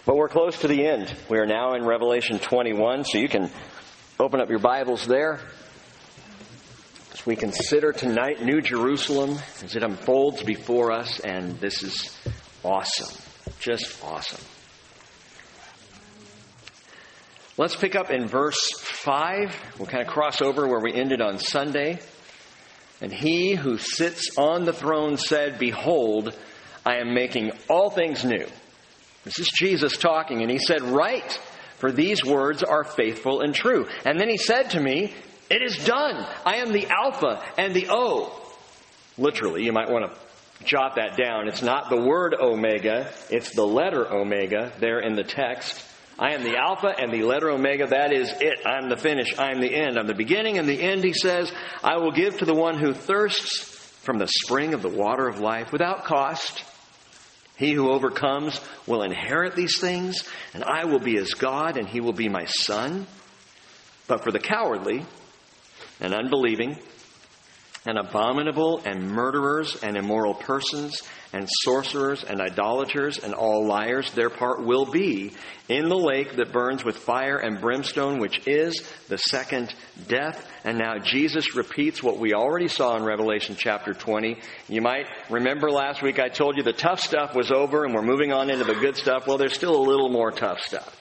But we're close to the end. We are now in Revelation 21, so you can open up your Bibles there. As we consider tonight New Jerusalem as it unfolds before us, and this is awesome. Just awesome. Let's pick up in verse 5. We'll kind of cross over where we ended on Sunday. And he who sits on the throne said, "Behold, I am making all things new." This is Jesus talking, and he said, "Write, for these words are faithful and true." And then he said to me, "It is done. I am the Alpha and the O." Literally, you might want to jot that down. It's not the word Omega, it's the letter Omega there in the text. I am the Alpha and the letter Omega. That is it. I'm the finish. I'm the end. I'm the beginning and the end, he says. I will give to the one who thirsts from the spring of the water of life without cost. He who overcomes will inherit these things, and I will be his God, and he will be my son. But for the cowardly and unbelieving and abominable and murderers and immoral persons and sorcerers and idolaters and all liars, their part will be in the lake that burns with fire and brimstone, which is the second death. And now Jesus repeats what we already saw in Revelation chapter 20. You might remember last week I told you the tough stuff was over and we're moving on into the good stuff. Well, there's still a little more tough stuff.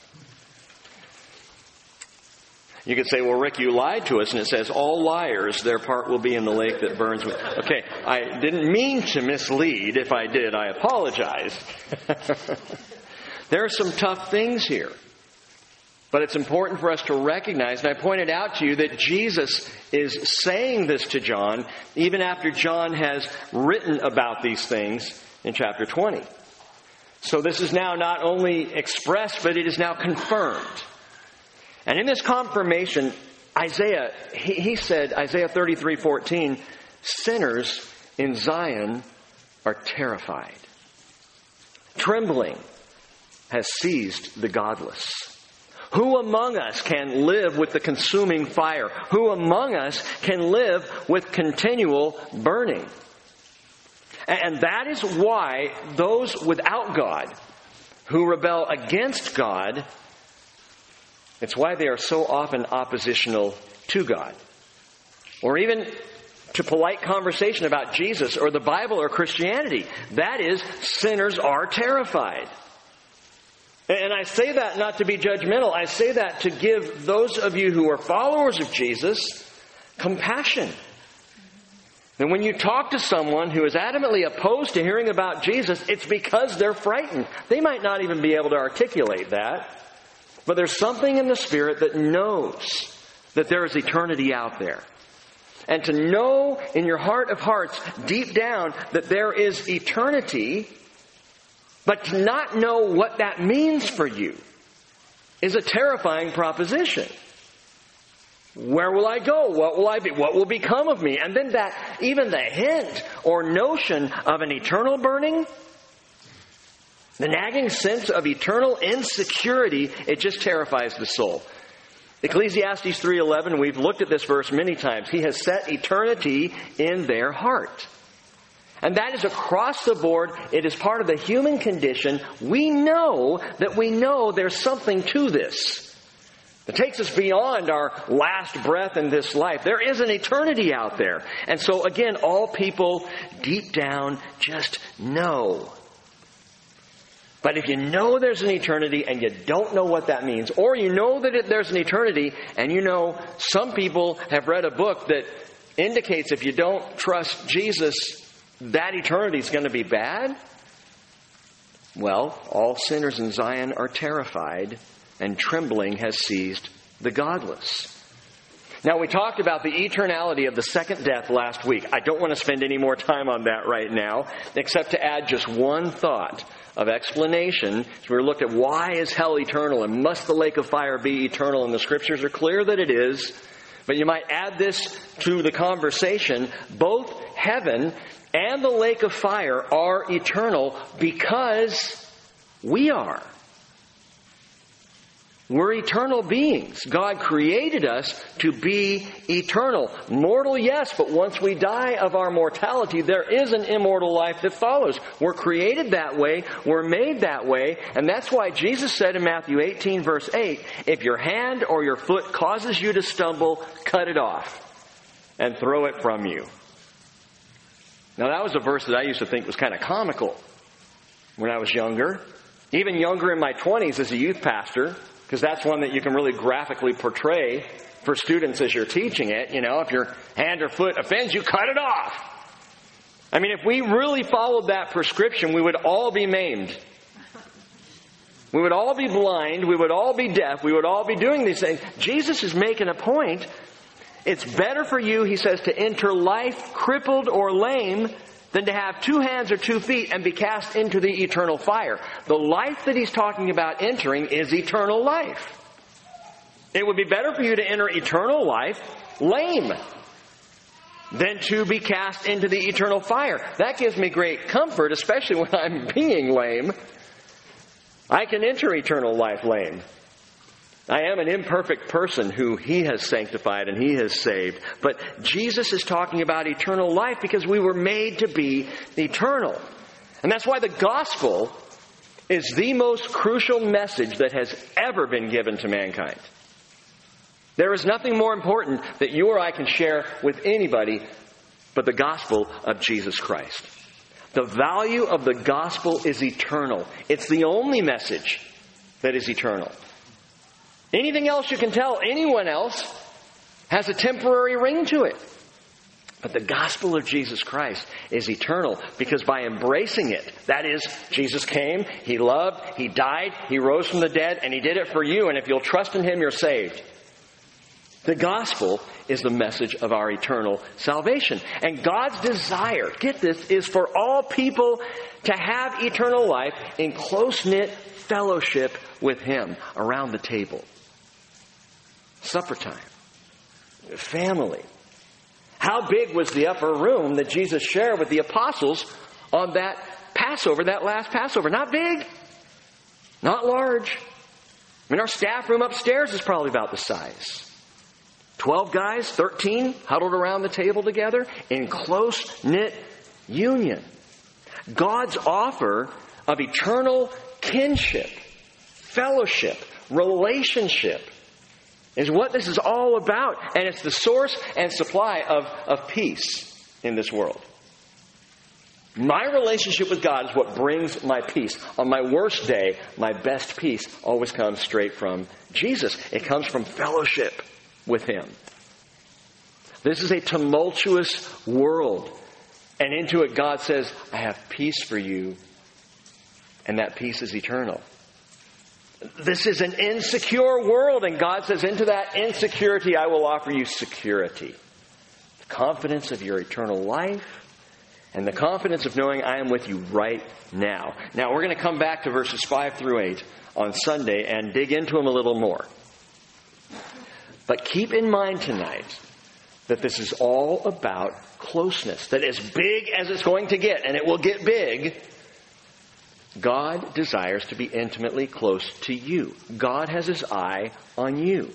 You could say, well, Rick, you lied to us, and it says, all liars, their part will be in the lake that burns with... Okay, I didn't mean to mislead. If I did, I apologize. There are some tough things here. But it's important for us to recognize, and I pointed out to you that Jesus is saying this to John, even after John has written about these things in chapter 20. So this is now not only expressed, but it is now confirmed. And in this confirmation, Isaiah, he said, Isaiah 33:14, sinners in Zion are terrified. Trembling has seized the godless. Who among us can live with the consuming fire? Who among us can live with continual burning? And that is why those without God, who rebel against God, it's why they are so often oppositional to God. Or even to polite conversation about Jesus or the Bible or Christianity. That is, sinners are terrified. And I say that not to be judgmental. I say that to give those of you who are followers of Jesus compassion. And when you talk to someone who is adamantly opposed to hearing about Jesus, it's because they're frightened. They might not even be able to articulate that. But there's something in the Spirit that knows that there is eternity out there. And to know in your heart of hearts, deep down, that there is eternity, but to not know what that means for you, is a terrifying proposition. Where will I go? What will I be? What will become of me? And then that, even the hint or notion of an eternal burning, the nagging sense of eternal insecurity, it just terrifies the soul. Ecclesiastes 3:11, we've looked at this verse many times. He has set eternity in their heart. And that is across the board. It is part of the human condition. We know there's something to this. It takes us beyond our last breath in this life. There is an eternity out there. And so again, all people deep down just know. But if you know there's an eternity and you don't know what that means, or you know that there's an eternity and you know some people have read a book that indicates if you don't trust Jesus, that eternity is going to be bad, well, all sinners in Zion are terrified and trembling has seized the godless. Now, we talked about the eternality of the second death last week. I don't want to spend any more time on that right now, except to add just one thought of explanation. So we looked at why is hell eternal and must the lake of fire be eternal? And the scriptures are clear that it is. But you might add this to the conversation. Both heaven and the lake of fire are eternal because we are. We're eternal beings. God created us to be eternal. Mortal, yes, but once we die of our mortality, there is an immortal life that follows. We're created that way. We're made that way. And that's why Jesus said in Matthew 18, verse 8, if your hand or your foot causes you to stumble, cut it off and throw it from you. Now, that was a verse that I used to think was kind of comical when I was younger. Even younger in my 20s as a youth pastor, because that's one that you can really graphically portray for students as you're teaching it. You know, if your hand or foot offends you, cut it off. I mean, if we really followed that prescription, we would all be maimed. We would all be blind. We would all be deaf. We would all be doing these things. Jesus is making a point. It's better for you, he says, to enter life crippled or lame than to have 2 hands or 2 feet and be cast into the eternal fire. The life that he's talking about entering is eternal life. It would be better for you to enter eternal life lame than to be cast into the eternal fire. That gives me great comfort, especially when I'm being lame. I can enter eternal life lame. I am an imperfect person who he has sanctified and he has saved. But Jesus is talking about eternal life because we were made to be eternal. And that's why the gospel is the most crucial message that has ever been given to mankind. There is nothing more important that you or I can share with anybody but the gospel of Jesus Christ. The value of the gospel is eternal. It's the only message that is eternal. Anything else you can tell anyone else has a temporary ring to it. But the gospel of Jesus Christ is eternal because by embracing it, that is, Jesus came, he loved, he died, he rose from the dead, and he did it for you. And if you'll trust in him, you're saved. The gospel is the message of our eternal salvation. And God's desire, get this, is for all people to have eternal life in close-knit fellowship with him around the table. Supper time. Family. How big was the upper room that Jesus shared with the apostles on that Passover, that last Passover? Not big. Not large. I mean, our staff room upstairs is probably about the size. 12 guys, 13, huddled around the table together in close-knit union. God's offer of eternal kinship, fellowship, relationship is what this is all about. And it's the source and supply of peace in this world. My relationship with God is what brings my peace. On my worst day, my best peace always comes straight from Jesus. It comes from fellowship with him. This is a tumultuous world. And into it God says, I have peace for you. And that peace is eternal. This is an insecure world, and God says, into that insecurity, I will offer you security. The confidence of your eternal life, and the confidence of knowing I am with you right now. Now, we're going to come back to verses 5 through 8 on Sunday and dig into them a little more. But keep in mind tonight that this is all about closeness. That as big as it's going to get, and it will get big, God desires to be intimately close to you. God has his eye on you.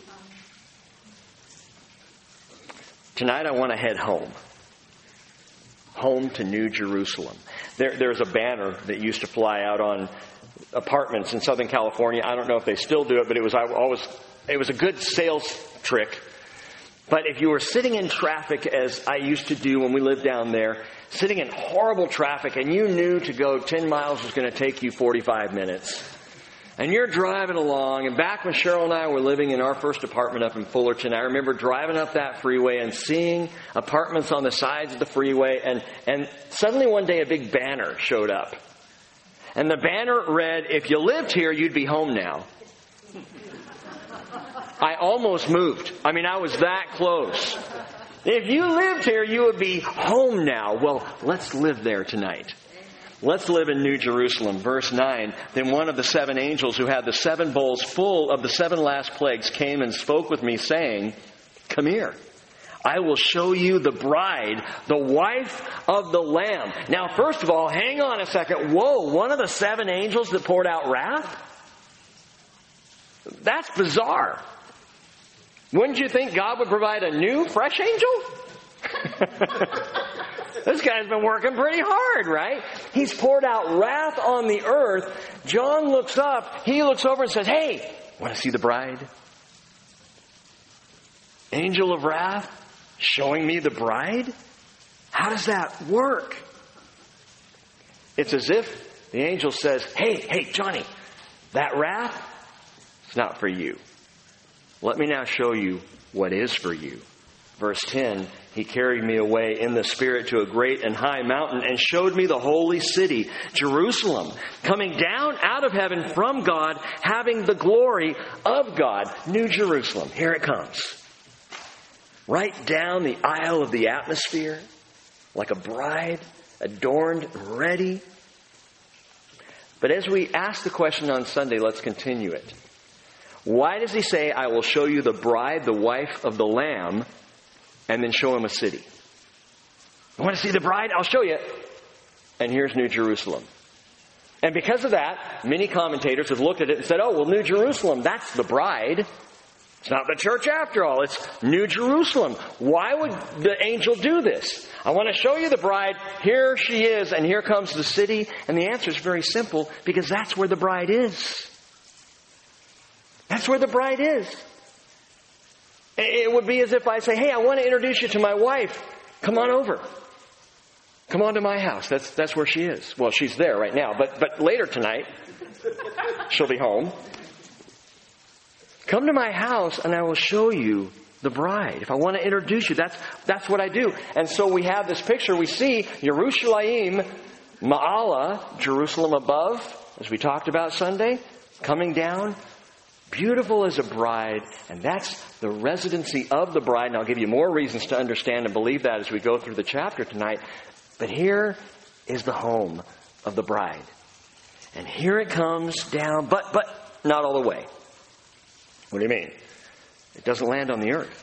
Tonight I want to head home. Home to New Jerusalem. There's a banner that used to fly out on apartments in Southern California. I don't know if they still do it, but it was a good sales trick. But if you were sitting in traffic, as I used to do when we lived down there, sitting in horrible traffic, and you knew to go 10 miles was going to take you 45 minutes, and you're driving along, and back when Cheryl and I were living in our first apartment up in Fullerton, I remember driving up that freeway and seeing apartments on the sides of the freeway, and suddenly one day a big banner showed up. And the banner read, if you lived here, you'd be home now. I almost moved. I mean, I was that close. If you lived here, you would be home now. Well, let's live there tonight. Let's live in New Jerusalem. Verse 9, then one of the 7 angels who had the 7 bowls full of the 7 last plagues came and spoke with me, saying, come here. I will show you the bride, the wife of the Lamb. Now, first of all, hang on a second. Whoa, one of the 7 angels that poured out wrath? That's bizarre. Wouldn't you think God would provide a new, fresh angel? This guy's been working pretty hard, right? He's poured out wrath on the earth. John looks up. He looks over and says, hey, want to see the bride? Angel of wrath showing me the bride? How does that work? It's as if the angel says, hey, Johnny, that wrath, it's not for you. Let me now show you what is for you. Verse 10, he carried me away in the Spirit to a great and high mountain and showed me the holy city, Jerusalem, coming down out of heaven from God, having the glory of God. New Jerusalem, here it comes. Right down the aisle of the atmosphere, like a bride, adorned and ready. But as we ask the question on Sunday, let's continue it. Why does he say, I will show you the bride, the wife of the Lamb, and then show him a city? You want to see the bride? I'll show you. And here's New Jerusalem. And because of that, many commentators have looked at it and said, oh, well, New Jerusalem, that's the bride. It's not the church after all. It's New Jerusalem. Why would the angel do this? I want to show you the bride. Here she is, and here comes the city. And the answer is very simple, because that's where the bride is. That's where the bride is. It would be as if I say, hey, I want to introduce you to my wife. Come on over. Come on to my house. That's where she is. Well, she's there right now, but later tonight, she'll be home. Come to my house and I will show you the bride. If I want to introduce you, that's what I do. And so we have this picture. We see Yerushalayim, Ma'ala, Jerusalem above, as we talked about Sunday, coming down. Beautiful as a bride, and that's the residency of the bride. And I'll give you more reasons to understand and believe that as we go through the chapter tonight. But here is the home of the bride. And here it comes down, but not all the way. What do you mean? It doesn't land on the earth.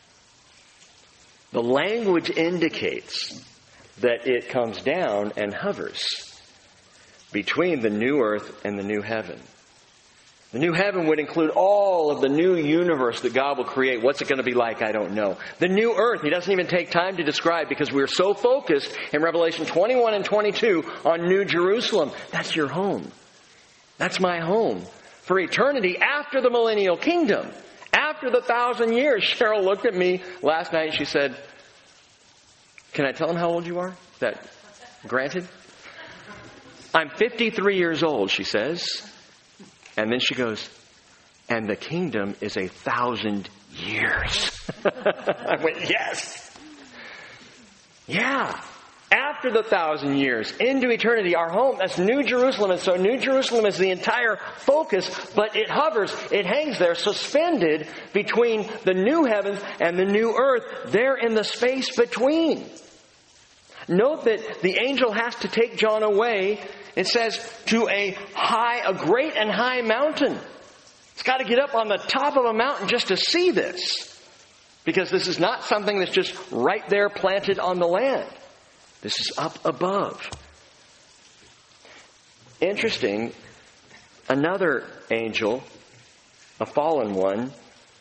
The language indicates that it comes down and hovers between the new earth and the new heaven. The new heaven would include all of the new universe that God will create. What's it going to be like? I don't know. The new earth, he doesn't even take time to describe because we're so focused in Revelation 21 and 22 on New Jerusalem. That's your home. That's my home for eternity after the millennial kingdom. After the 1,000 years. Cheryl looked at me last night and she said, can I tell him how old you are? Is that granted? I'm 53 years old, she says. And then she goes, and the kingdom is 1,000 years. I went, yes. Yeah. After the 1,000 years, into eternity, our home, that's New Jerusalem. And so New Jerusalem is the entire focus, but it hovers, it hangs there, suspended between the new heavens and the new earth, there in the space between. Note that the angel has to take John away. It says, to a great and high mountain. It's got to get up on the top of a mountain just to see this. Because this is not something that's just right there planted on the land. This is up above. Interesting, another angel, a fallen one,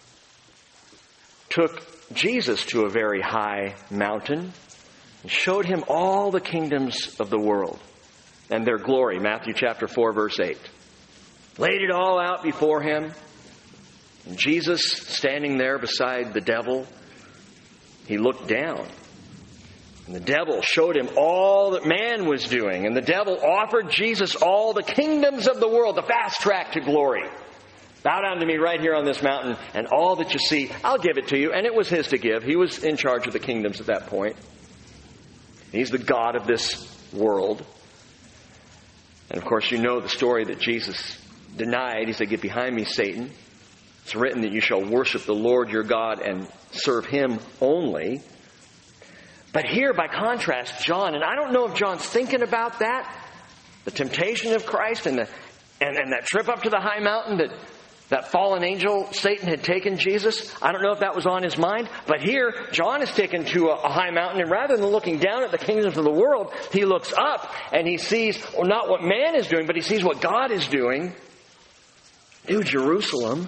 took Jesus to a very high mountain and showed him all the kingdoms of the world and their glory. Matthew chapter 4, verse 8. Laid it all out before him. And Jesus, standing there beside the devil, he looked down. And the devil showed him all that man was doing. And the devil offered Jesus all the kingdoms of the world, the fast track to glory. Bow down to me right here on this mountain, and all that you see, I'll give it to you. And it was his to give. He was in charge of the kingdoms at that point. He's the God of this world. And of course, you know the story that Jesus denied. He said, get behind me, Satan. It's written that you shall worship the Lord your God and serve him only. But here, by contrast, John, and I don't know if John's thinking about that, the temptation of Christ and that trip up to the high mountain that fallen angel, Satan, had taken Jesus. I don't know if that was on his mind. But here, John is taken to a high mountain, and rather than looking down at the kingdoms of the world, he looks up and he sees not what man is doing, but he sees what God is doing. New Jerusalem.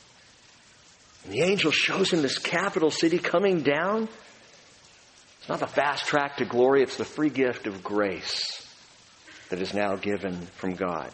And the angel shows him this capital city coming down. It's not the fast track to glory, it's the free gift of grace that is now given from God.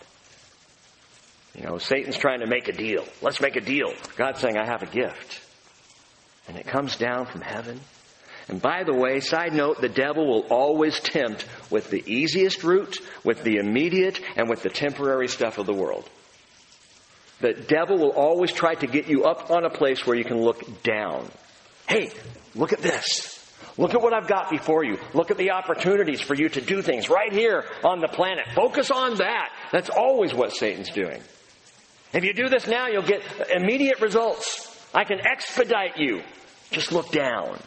Satan's trying to make a deal. Let's make a deal. God's saying, I have a gift. And it comes down from heaven. And by the way, side note, the devil will always tempt with the easiest route, with the immediate, and with the temporary stuff of the world. The devil will always try to get you up on a place where you can look down. Hey, look at this. Look at what I've got before you. Look at the opportunities for you to do things right here on the planet. Focus on that. That's always what Satan's doing. If you do this now, you'll get immediate results. I can expedite you. Just look down.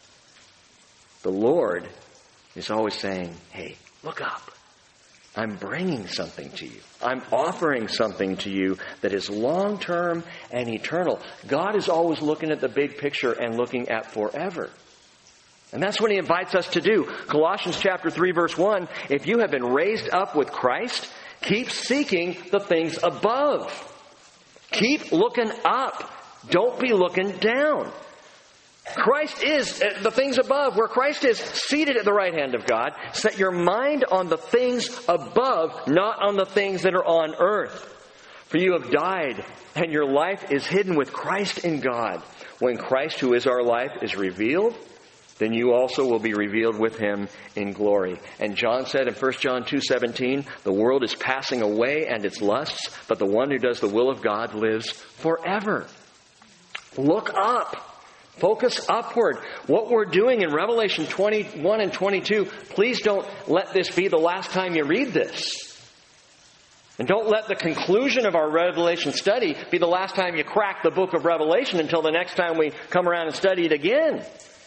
The Lord is always saying, hey, look up. I'm bringing something to you. I'm offering something to you that is long-term and eternal. God is always looking at the big picture and looking at forever. And that's what He invites us to do. Colossians chapter 3, verse 1, if you have been raised up with Christ, keep seeking the things above. Keep looking up. Don't be looking down. Christ is the things above, where Christ is seated at the right hand of God. Set your mind on the things above, not on the things that are on earth. For you have died, and your life is hidden with Christ in God. When Christ, who is our life, is revealed, then you also will be revealed with Him in glory. And John said in 1 John 2:17, the world is passing away and its lusts, but the one who does the will of God lives forever. Look up. Focus upward. What we're doing in Revelation 21 and 22, please don't let this be the last time you read this. And don't let the conclusion of our Revelation study be the last time you crack the book of Revelation until the next time we come around and study it again.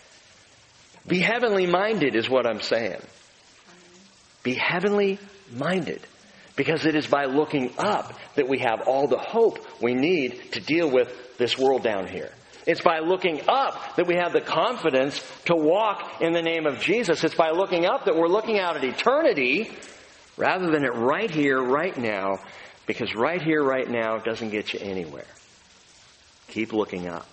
Be heavenly minded is what I'm saying. Be heavenly minded. Because it is by looking up that we have all the hope we need to deal with this world down here. It's by looking up that we have the confidence to walk in the name of Jesus. It's by looking up that we're looking out at eternity rather than at right here, right now, because right here, right now doesn't get you anywhere. Keep looking up.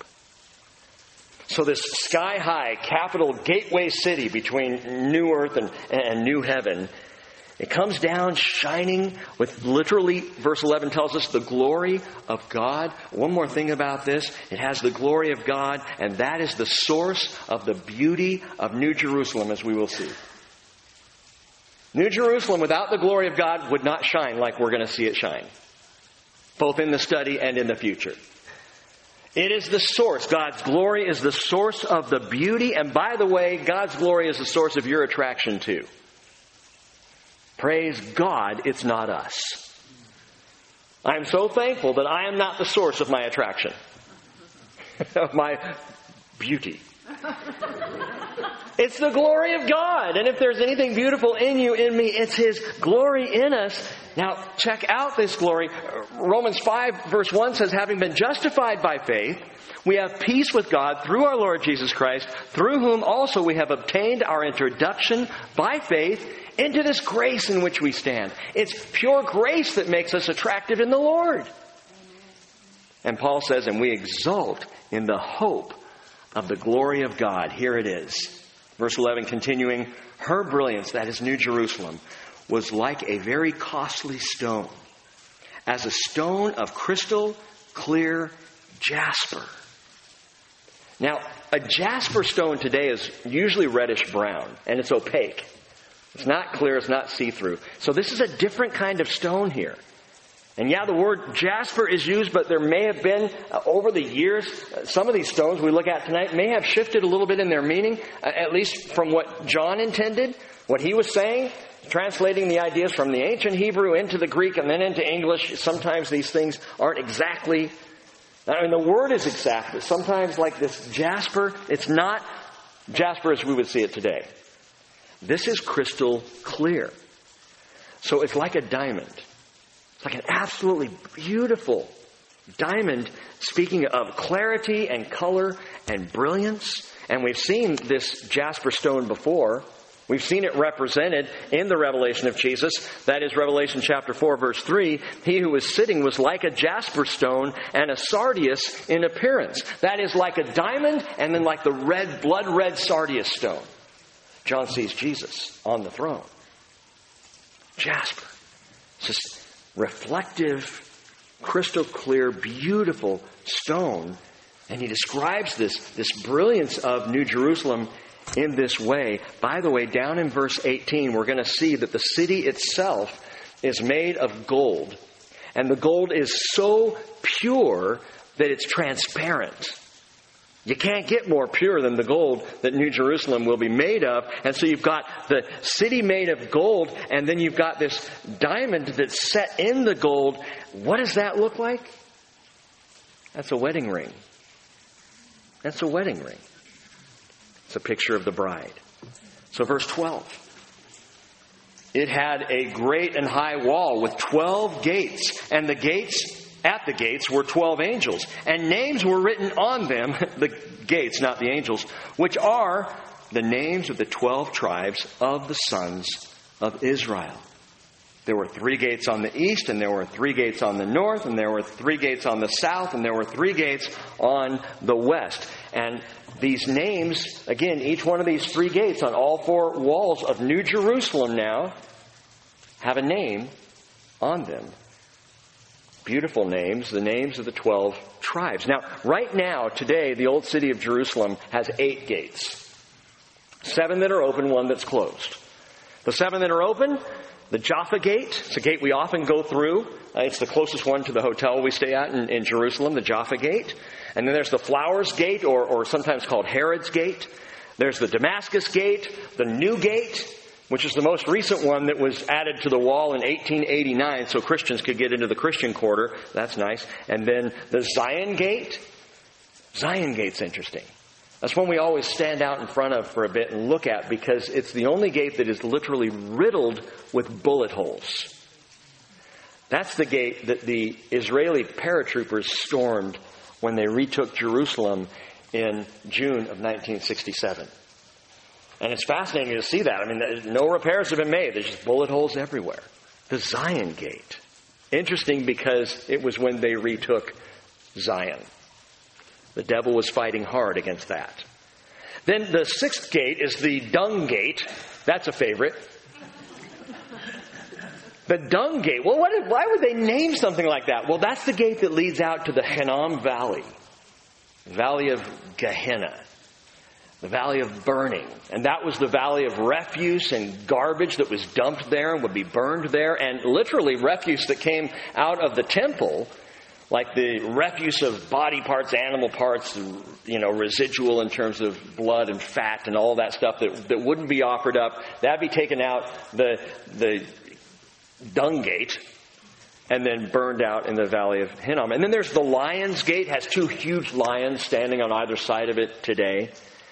So this sky-high capital gateway city between new earth and new heaven, it comes down shining with literally, verse 11 tells us, the glory of God. One more thing about this. It has the glory of God, and that is the source of the beauty of New Jerusalem, as we will see. New Jerusalem, without the glory of God, would not shine like we're going to see it shine, both in the study and in the future. It is the source. God's glory is the source of the beauty, and by the way, God's glory is the source of your attraction too. Praise God, it's not us. I'm so thankful that I am not the source of my attraction, of my beauty. It's the glory of God. And if there's anything beautiful in you, in me, it's His glory in us. Now, check out this glory. Romans 5 verse 1 says, having been justified by faith, we have peace with God through our Lord Jesus Christ, through whom also we have obtained our introduction by faith into this grace in which we stand. It's pure grace that makes us attractive in the Lord. And Paul says, and we exult in the hope of the glory of God. Here it is. Verse 11 continuing, her brilliance, that is New Jerusalem, was like a very costly stone, as a stone of crystal clear jasper. Now, a jasper stone today is usually reddish brown, and it's opaque. It's not clear, it's not see-through. So this is a different kind of stone here. And yeah, the word jasper is used, but there may have been, over the years, some of these stones we look at tonight may have shifted a little bit in their meaning, at least from what John intended, what he was saying, translating the ideas from the ancient Hebrew into the Greek and then into English. Sometimes these things aren't exactly, I mean, the word is exact, but sometimes like this jasper, it's not jasper as we would see it today. This is crystal clear. So it's like a diamond. It's like an absolutely beautiful diamond, speaking of clarity and color and brilliance. And we've seen this jasper stone before We've seen it represented in the revelation of Jesus. That is Revelation chapter 4, verse 3. He who was sitting was like a jasper stone and a sardius in appearance. That is like a diamond and then like the blood red sardius stone. John sees Jesus on the throne. Jasper. It's this reflective, crystal clear, beautiful stone. And he describes this brilliance of New Jerusalem in this way. By the way, down in verse 18, we're going to see that the city itself is made of gold. And the gold is so pure that it's transparent. You can't get more pure than the gold that New Jerusalem will be made of. And so you've got the city made of gold, and then you've got this diamond that's set in the gold. What does that look like? That's a wedding ring. That's a wedding ring. It's a picture of the bride. So verse 12. It had a great and high wall with 12 gates, and at the gates were 12 angels, and names were written on them, the gates, not the angels, which are the names of the 12 tribes of the sons of Israel. There were 3 gates on the east, and there were 3 gates on the north, and there were 3 gates on the south, and there were 3 gates on the west. And these names, again, each one of these 3 gates on all 4 walls of New Jerusalem now have a name on them. Beautiful names, the names of the 12 tribes. Now, right now, today, the old city of Jerusalem has 8 gates. 7 that are open, 1 that's closed. The 7 that are open, the Jaffa Gate. It's a gate we often go through. It's the closest one to the hotel we stay at in Jerusalem, the Jaffa Gate. And then there's the Flowers Gate, or sometimes called Herod's Gate. There's the Damascus Gate, the New Gate, which is the most recent one that was added to the wall in 1889 so Christians could get into the Christian quarter. That's nice. And then the Zion Gate. Zion Gate's interesting. That's one we always stand out in front of for a bit and look at because it's the only gate that is literally riddled with bullet holes. That's the gate that the Israeli paratroopers stormed when they retook Jerusalem in June of 1967. And it's fascinating to see that. I mean, no repairs have been made. There's just bullet holes everywhere. The Zion Gate. Interesting because it was when they retook Zion. The devil was fighting hard against that. Then the 6th gate is the Dung Gate. That's a favorite. The Dung Gate. Well, why would they name something like that? Well, that's the gate that leads out to the Hinnom Valley. The Valley of Gehenna. The Valley of Burning. And that was the valley of refuse and garbage that was dumped there and would be burned there. And literally refuse that came out of the temple, like the refuse of body parts, animal parts, residual in terms of blood and fat and all that stuff that wouldn't be offered up. That'd be taken out the Dung Gate and then burned out in the Valley of Hinnom. And then there's the Lion's Gate. It has 2 huge lions standing on either side of it today.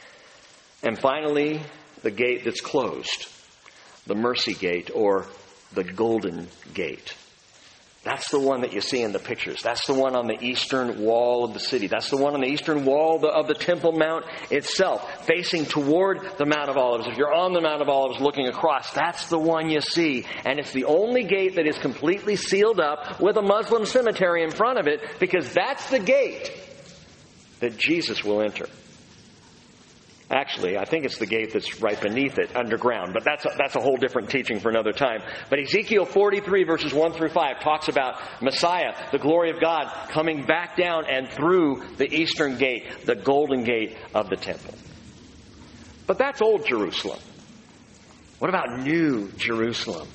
And finally, the gate that's closed, the Mercy Gate or the Golden Gate. That's the one that you see in the pictures. That's the one on the eastern wall of the city. That's the one on the eastern wall of the Temple Mount itself, facing toward the Mount of Olives. If you're on the Mount of Olives looking across, that's the one you see. And it's the only gate that is completely sealed up with a Muslim cemetery in front of it, because that's the gate that Jesus will enter. Actually, I think it's the gate that's right beneath it, underground. But that's a whole different teaching for another time. But Ezekiel 43, verses 1 through 5, talks about Messiah, the glory of God, coming back down and through the eastern gate, the golden gate of the temple. But that's old Jerusalem. What about New Jerusalem?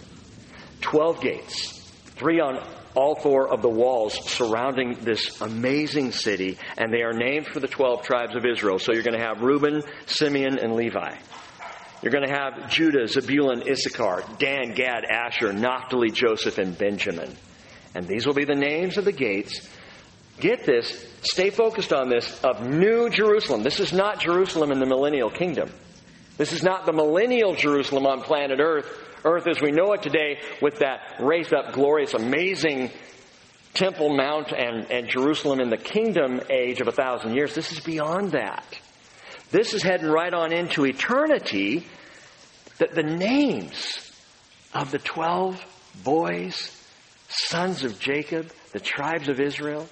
12 gates, 3 on all 4 of the walls surrounding this amazing city, and they are named for the 12 tribes of Israel. So you're going to have Reuben, Simeon, and Levi. You're going to have Judah, Zebulun, Issachar, Dan, Gad, Asher, Naphtali, Joseph, and Benjamin. And these will be the names of the gates. Get this, stay focused on this, of New Jerusalem. This is not Jerusalem in the millennial kingdom. This is not the millennial Jerusalem on planet Earth as we know it today, with that raised up, glorious, amazing Temple Mount and Jerusalem in the kingdom age of 1,000 years. This is beyond that. This is heading right on into eternity the names of the 12 boys, sons of Jacob, the tribes of Israel,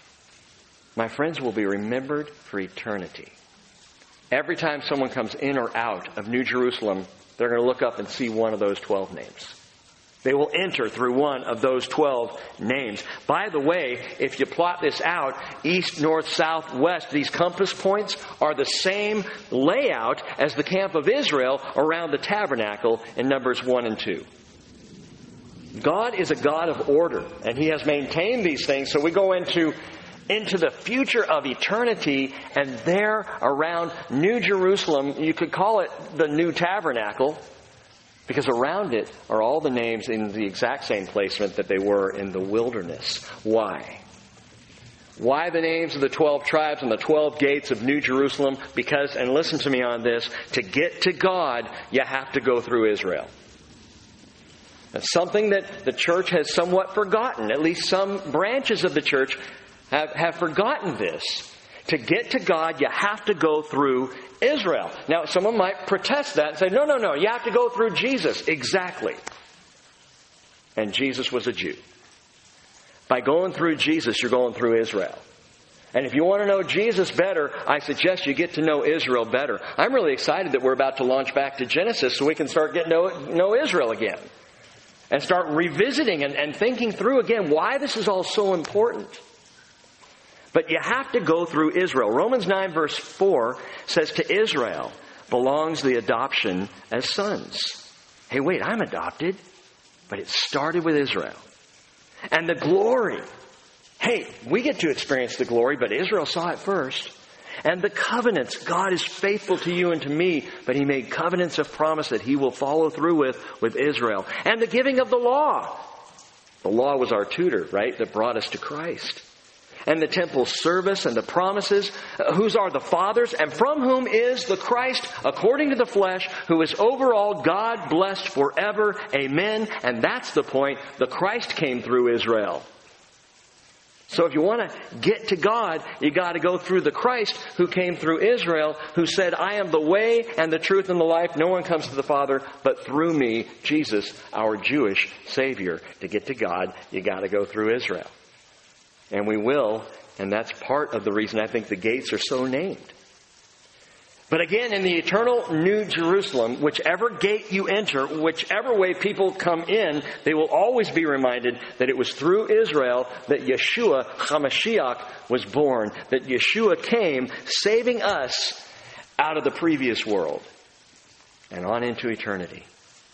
my friends, will be remembered for eternity. Every time someone comes in or out of New Jerusalem, they're going to look up and see one of those 12 names. They will enter through one of those 12 names. By the way, if you plot this out, east, north, south, west, these compass points are the same layout as the camp of Israel around the tabernacle in Numbers 1 and 2. God is a God of order, and He has maintained these things. So we go into the future of eternity, and there around New Jerusalem, you could call it the new tabernacle, because around it are all the names in the exact same placement that they were in the wilderness. Why? Why the names of the 12 tribes and the 12 gates of New Jerusalem? Because, and listen to me on this, to get to God, you have to go through Israel. That's something that the church has somewhat forgotten. At least some branches of the church have forgotten this. To get to God, you have to go through Israel. Now, someone might protest that and say, no, you have to go through Jesus. Exactly. And Jesus was a Jew. By going through Jesus, you're going through Israel. And if you want to know Jesus better, I suggest you get to know Israel better. I'm really excited that we're about to launch back to Genesis so we can start getting to know Israel again. And start revisiting and thinking through again why this is all so important. But you have to go through Israel. Romans 9 verse 4 says to Israel belongs the adoption as sons. Hey, wait, I'm adopted. But it started with Israel. And the glory. Hey, we get to experience the glory, but Israel saw it first. And the covenants. God is faithful to you and to me, but He made covenants of promise that He will follow through with Israel. And the giving of the law. The law was our tutor, right, that brought us to Christ. And the temple service and the promises, whose are the fathers, and from whom is the Christ, according to the flesh, who is over all God blessed forever. Amen. And that's the point. The Christ came through Israel. So if you want to get to God, you got to go through the Christ who came through Israel, who said, I am the way and the truth and the life. No one comes to the Father but through me, Jesus, our Jewish Savior. To get to God, you got to go through Israel. And we will, and that's part of the reason I think the gates are so named. But again, in the eternal New Jerusalem, whichever gate you enter, whichever way people come in, they will always be reminded that it was through Israel that Yeshua HaMashiach was born, that Yeshua came saving us out of the previous world and on into eternity.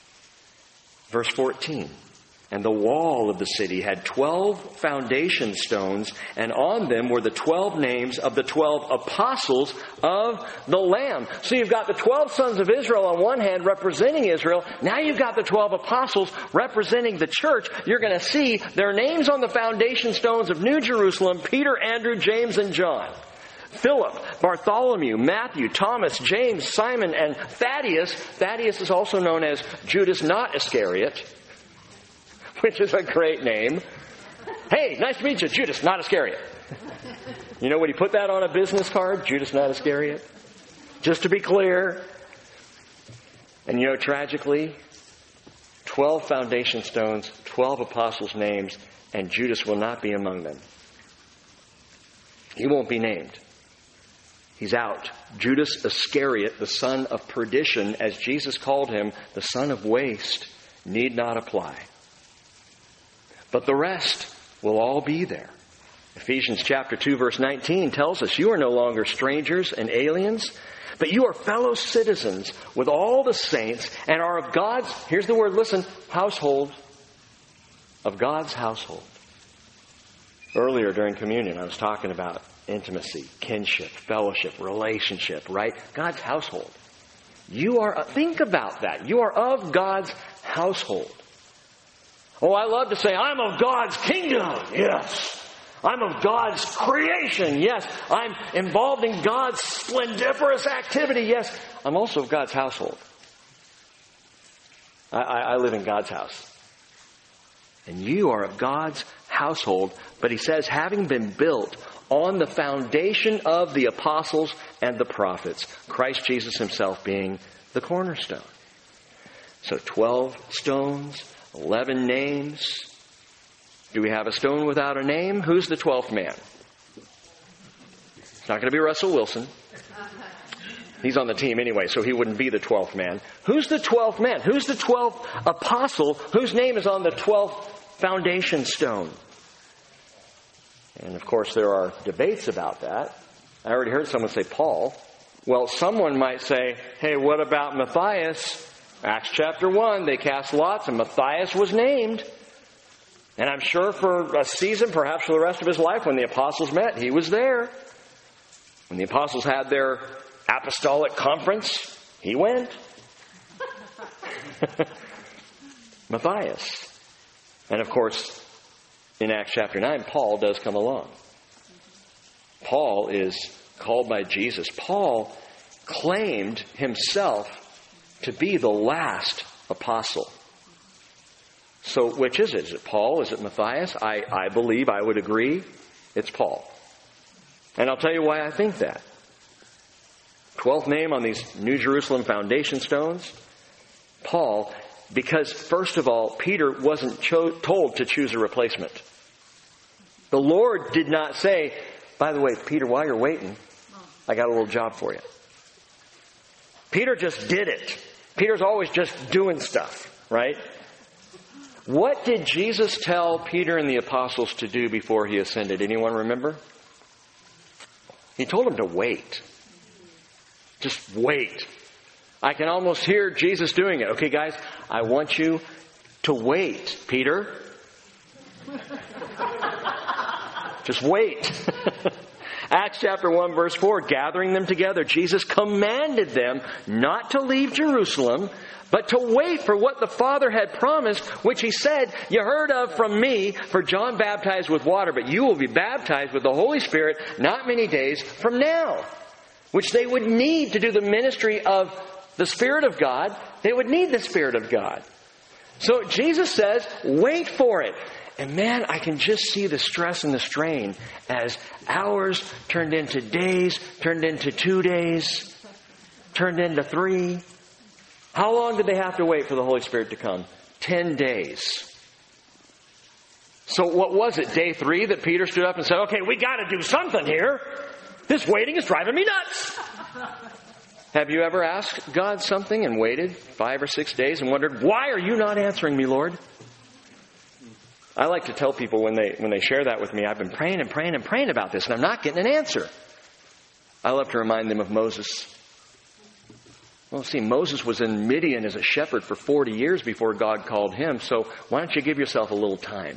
Verse 14. And the wall of the city had 12 foundation stones, and on them were the 12 names of the 12 apostles of the Lamb. So you've got the 12 sons of Israel on one hand representing Israel. Now you've got the 12 apostles representing the church. You're going to see their names on the foundation stones of New Jerusalem: Peter, Andrew, James, and John. Philip, Bartholomew, Matthew, Thomas, James, Simon, and Thaddeus. Thaddeus is also known as Judas, not Iscariot, which is a great name. Hey, nice to meet you, Judas, not Iscariot. You know, when he put that on a business card, Judas, not Iscariot? Just to be clear. And you know, tragically, 12 foundation stones, 12 apostles' names, and Judas will not be among them. He won't be named. He's out. Judas Iscariot, the son of perdition, as Jesus called him, the son of waste, need not apply. But the rest will all be there. Ephesians chapter 2 verse 19 tells us, you are no longer strangers and aliens, but you are fellow citizens with all the saints and are of God's, here's the word, listen, household, of God's household. Earlier during communion, I was talking about intimacy, kinship, fellowship, relationship, right? God's household. You are, think about that. You are of God's household. Oh, I love to say, I'm of God's kingdom. Yes. I'm of God's creation. Yes. I'm involved in God's splendiferous activity. Yes. I'm also of God's household. I live in God's house. And you are of God's household. But he says, having been built on the foundation of the apostles and the prophets, Christ Jesus himself being the cornerstone. So 12 stones, 11 names. Do we have a stone without a name? Who's the 12th man? It's not going to be Russell Wilson. He's on the team anyway, so he wouldn't be the 12th man. Who's the 12th man? Who's the 12th apostle whose name is on the 12th foundation stone? And of course, there are debates about that. I already heard someone say Paul. Well, someone might say, hey, what about Matthias? Acts chapter 1, they cast lots and Matthias was named. And I'm sure for a season, perhaps for the rest of his life, when the apostles met, he was there. When the apostles had their apostolic conference, he went. Matthias. And of course, in Acts chapter 9, Paul does come along. Paul is called by Jesus. Paul claimed himself to be the last apostle. So which is it? Is it Paul? Is it Matthias? I believe, I would agree, it's Paul. And I'll tell you why I think that. 12th name on these New Jerusalem foundation stones. Paul, because first of all, Peter wasn't told to choose a replacement. The Lord did not say, by the way, Peter, while you're waiting, I got a little job for you. Peter just did it. Peter's always just doing stuff, right? What did Jesus tell Peter and the apostles to do before he ascended? Anyone remember? He told them to wait. Just wait. I can almost hear Jesus doing it. Okay, guys, I want you to wait, Peter. Just wait. Acts chapter 1, verse 4, gathering them together, Jesus commanded them not to leave Jerusalem, but to wait for what the Father had promised, which he said, you heard of from me, for John baptized with water, but you will be baptized with the Holy Spirit not many days from now. Which they would need to do the ministry of the Spirit of God. They would need the Spirit of God. So Jesus says, wait for it. And man, I can just see the stress and the strain as hours turned into days, turned into 2 days, turned into 3. How long did they have to wait for the Holy Spirit to come? 10 days. So what was it, day 3, that Peter stood up and said, okay, we got to do something here. This waiting is driving me nuts. Have you ever asked God something and waited 5 or 6 days and wondered, why are you not answering me, Lord? I like to tell people when they share that with me, I've been praying and praying and praying about this and I'm not getting an answer. I love to remind them of Moses. Well, see, Moses was in Midian as a shepherd for 40 years before God called him, so why don't you give yourself a little time?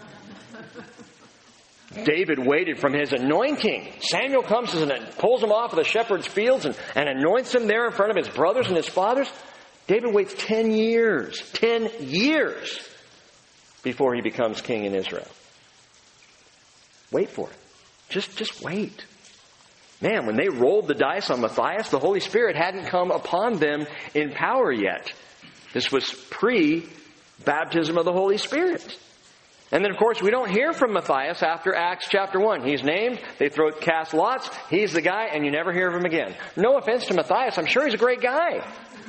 David waited from his anointing. Samuel comes and pulls him off of the shepherd's fields and anoints him there in front of his brothers and his fathers. David waits 10 years. 10 years before he becomes king in Israel. Wait for it. Just wait. Man, when they rolled the dice on Matthias, the Holy Spirit hadn't come upon them in power yet. This was pre-baptism of the Holy Spirit. And then, of course, we don't hear from Matthias after Acts chapter 1. He's named, they cast lots, he's the guy, and you never hear of him again. No offense to Matthias, I'm sure he's a great guy.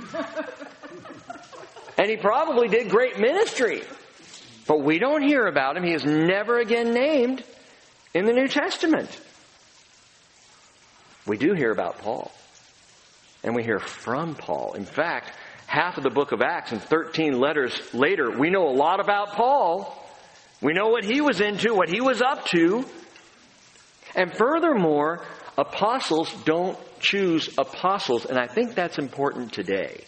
And he probably did great ministry. But we don't hear about him. He is never again named in the New Testament. We do hear about Paul. And we hear from Paul. In fact, half of the book of Acts and 13 letters later, we know a lot about Paul. We know what he was into, what he was up to. And furthermore, apostles don't choose apostles. And I think that's important today.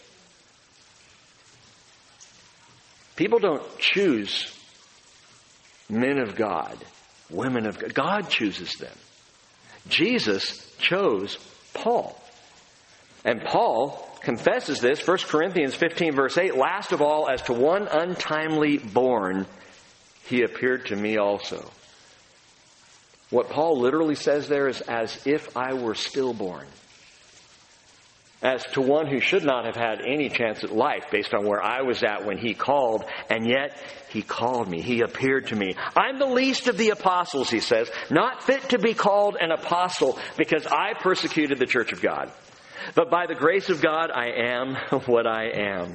People don't choose men of God, women of God. God chooses them. Jesus chose Paul. And Paul confesses this, 1 Corinthians 15 verse 8, last of all, as to one untimely born, he appeared to me also. What Paul literally says there is, as if I were stillborn. As to one who should not have had any chance at life based on where I was at when he called, and yet he called me. He appeared to me. I'm the least of the apostles, he says, not fit to be called an apostle because I persecuted the church of God. But by the grace of God, I am what I am.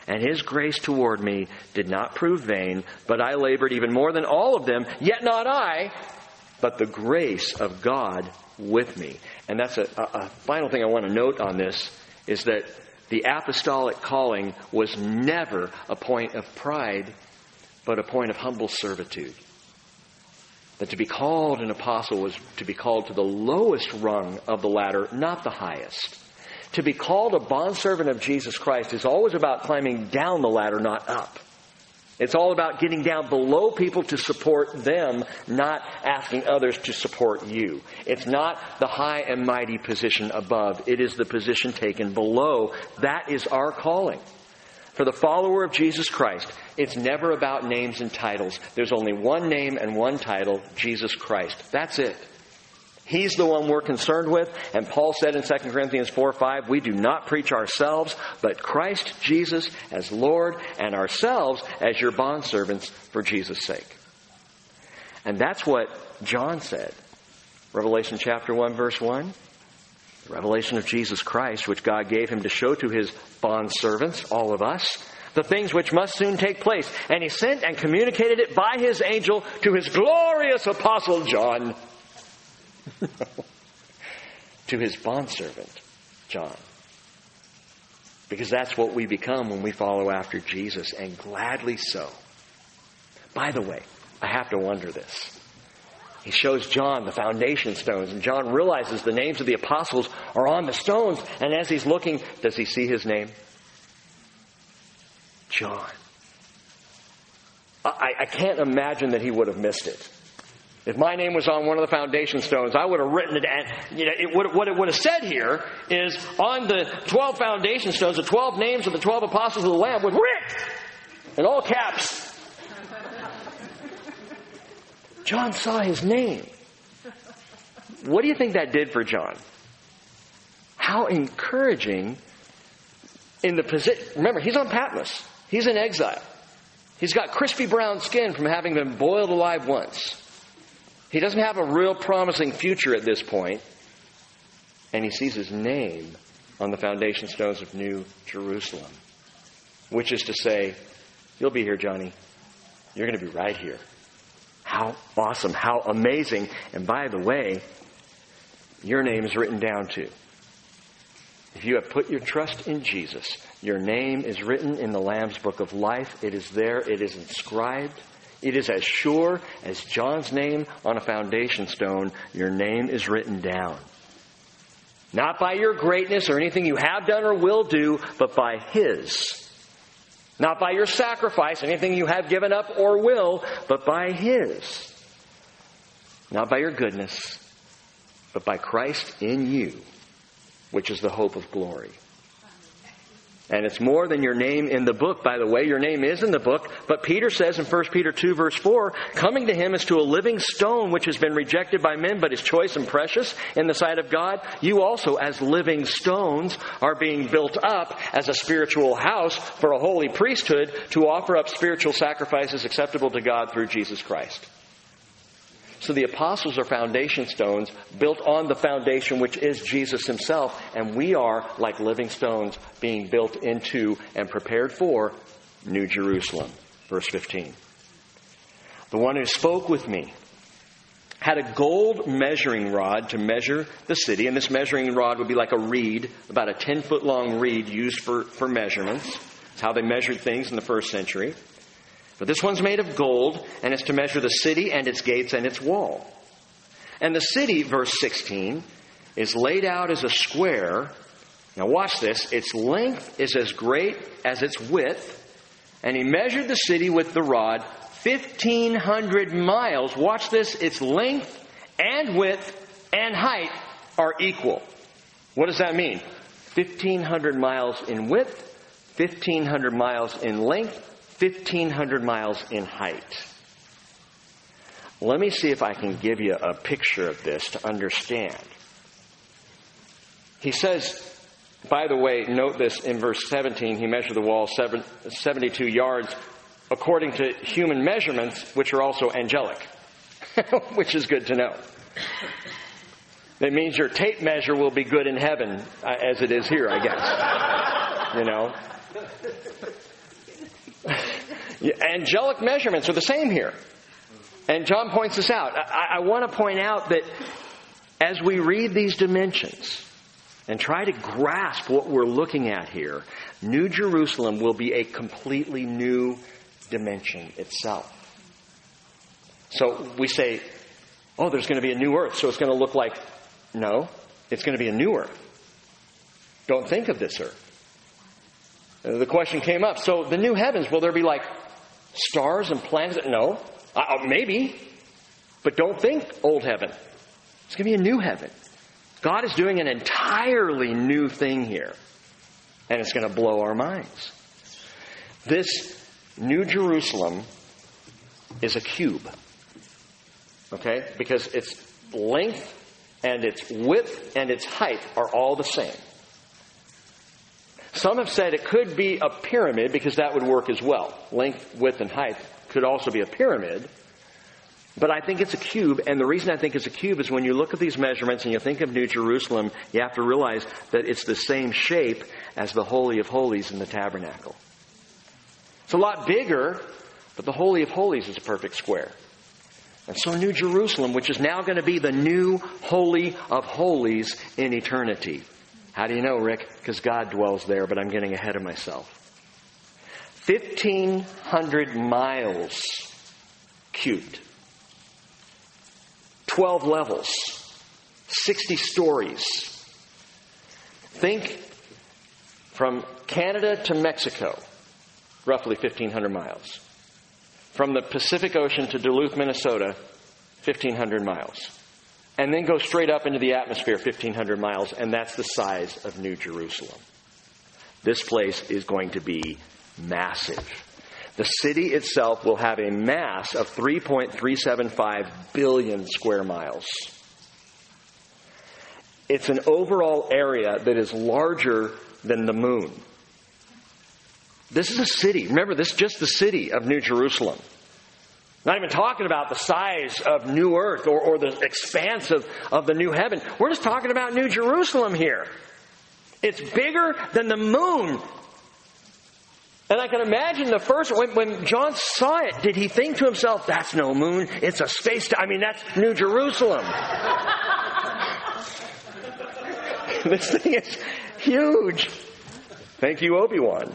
And his grace toward me did not prove vain, but I labored even more than all of them, yet not I, but the grace of God with me. And that's a final thing I want to note on this, is that the apostolic calling was never a point of pride, but a point of humble servitude. That to be called an apostle was to be called to the lowest rung of the ladder, not the highest. To be called a bondservant of Jesus Christ is always about climbing down the ladder, not up. It's all about getting down below people to support them, not asking others to support you. It's not the high and mighty position above. It is the position taken below. That is our calling. For the follower of Jesus Christ, it's never about names and titles. There's only one name and one title, Jesus Christ. That's it. He's the one we're concerned with. And Paul said in 2 Corinthians 4:5, we do not preach ourselves, but Christ Jesus as Lord, and ourselves as your bondservants for Jesus' sake. And that's what John said. Revelation chapter 1, verse 1. The revelation of Jesus Christ, which God gave him to show to his bondservants, all of us, the things which must soon take place. And he sent and communicated it by his angel to his glorious apostle John. To his bondservant, John. Because that's what we become when we follow after Jesus, and gladly so. By the way, I have to wonder this. He shows John the foundation stones, and John realizes the names of the apostles are on the stones, and as he's looking, does he see his name? John. I can't imagine that he would have missed it. If my name was on one of the foundation stones, I would have written it, and what it would have said here is, on the 12 foundation stones, the 12 names of the 12 apostles of the Lamb with Rick! In all caps. John saw his name. What do you think that did for John? How encouraging in the position. Remember, he's on Patmos. He's in exile. He's got crispy brown skin from having been boiled alive once. He doesn't have a real promising future at this point. And he sees his name on the foundation stones of New Jerusalem. Which is to say, you'll be here, Johnny. You're going to be right here. How awesome, how amazing. And by the way, your name is written down too. If you have put your trust in Jesus, your name is written in the Lamb's Book of Life. It is there. It is inscribed. It is as sure as John's name on a foundation stone. Your name is written down. Not by your greatness or anything you have done or will do, but by His. Not by your sacrifice, anything you have given up or will, but by His. Not by your goodness, but by Christ in you, which is the hope of glory. And it's more than your name in the book. By the way, your name is in the book. But Peter says in 1 Peter 2 verse 4, coming to him as to a living stone which has been rejected by men but is choice and precious in the sight of God. You also as living stones are being built up as a spiritual house for a holy priesthood to offer up spiritual sacrifices acceptable to God through Jesus Christ. So the apostles are foundation stones built on the foundation which is Jesus himself. And we are, like living stones, being built into and prepared for New Jerusalem. Verse 15. The one who spoke with me had a gold measuring rod to measure the city. And this measuring rod would be like a reed, about a 10-foot long reed used for measurements. It's how they measured things in the first century. But this one's made of gold, and it's to measure the city and its gates and its wall. And the city, verse 16, is laid out as a square. Now watch this. Its length is as great as its width. And he measured the city with the rod 1,500 miles. Watch this. Its length and width and height are equal. What does that mean? 1,500 miles in width, 1,500 miles in length, 1,500 miles in height. Let me see if I can give you a picture of this to understand. He says, by the way, note this in verse 17, he measured the wall 72 yards according to human measurements, which are also angelic, which is good to know. That means your tape measure will be good in heaven, as it is here, I guess. You know? Angelic measurements are the same here. And John points this out. I want to point out that as we read these dimensions and try to grasp what we're looking at here, New Jerusalem will be a completely new dimension itself. So we say, oh, there's going to be a new earth, so it's going to look like... No, it's going to be a new earth. Don't think of this earth. The question came up, so the new heavens, will there be like stars and planets? No. Maybe. But don't think old heaven. It's going to be a new heaven. God is doing an entirely new thing here. And it's going to blow our minds. This New Jerusalem is a cube. Okay? Because its length and its width and its height are all the same. Some have said it could be a pyramid because that would work as well. Length, width, and height could also be a pyramid. But I think it's a cube, and the reason I think it's a cube is when you look at these measurements and you think of New Jerusalem, you have to realize that it's the same shape as the Holy of Holies in the tabernacle. It's a lot bigger, but the Holy of Holies is a perfect square. And so New Jerusalem, which is now going to be the new Holy of Holies in eternity. How do you know, Rick? Because God dwells there, but I'm getting ahead of myself. 1,500 miles cubed. 12 levels. 60 stories. Think from Canada to Mexico, roughly 1,500 miles. From the Pacific Ocean to Duluth, Minnesota, 1,500 miles. And then go straight up into the atmosphere, 1,500 miles, and that's the size of New Jerusalem. This place is going to be massive. The city itself will have a mass of 3.375 billion square miles. It's an overall area that is larger than the moon. This is a city. Remember, this is just the city of New Jerusalem. Not even talking about the size of New Earth or the expanse of the new heaven. We're just talking about New Jerusalem here. It's bigger than the moon. And I can imagine the first, when John saw it, did he think to himself, that's no moon, it's a space, that's New Jerusalem. This thing is huge. Thank you, Obi-Wan.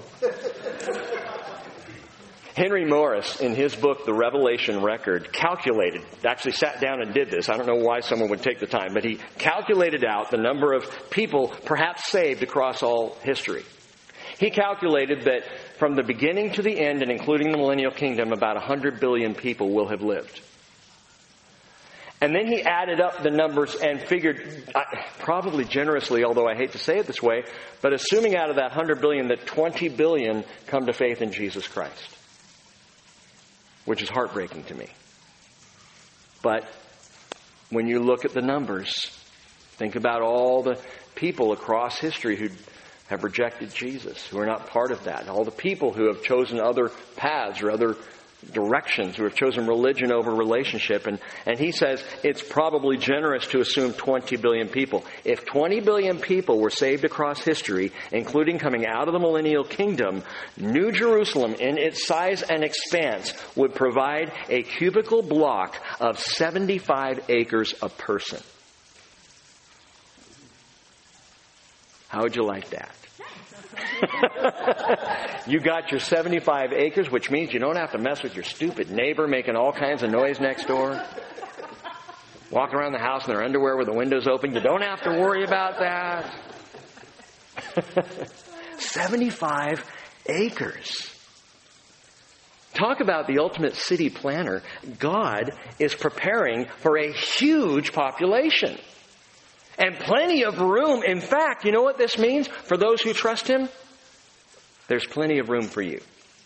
Henry Morris, in his book, The Revelation Record, actually sat down and did this. I don't know why someone would take the time, but he calculated out the number of people perhaps saved across all history. He calculated that from the beginning to the end, and including the millennial kingdom, about 100 billion people will have lived. And then he added up the numbers and figured, probably generously, although I hate to say it this way, but assuming out of that 100 billion that 20 billion come to faith in Jesus Christ. Which is heartbreaking to me. But when you look at the numbers, think about all the people across history who have rejected Jesus, who are not part of that. All the people who have chosen other paths or other directions, who have chosen religion over relationship. And he says it's probably generous to assume 20 billion people. If 20 billion people were saved across history, including coming out of the millennial kingdom, New Jerusalem in its size and expanse would provide a cubical block of 75 acres a person. How would you like that? You got your 75 acres, which means you don't have to mess with your stupid neighbor making all kinds of noise next door. Walking around the house in their underwear with the windows open. You don't have to worry about that. 75 acres. Talk about the ultimate city planner. God is preparing for a huge population. And plenty of room. In fact, you know what this means for those who trust Him? There's plenty of room for you.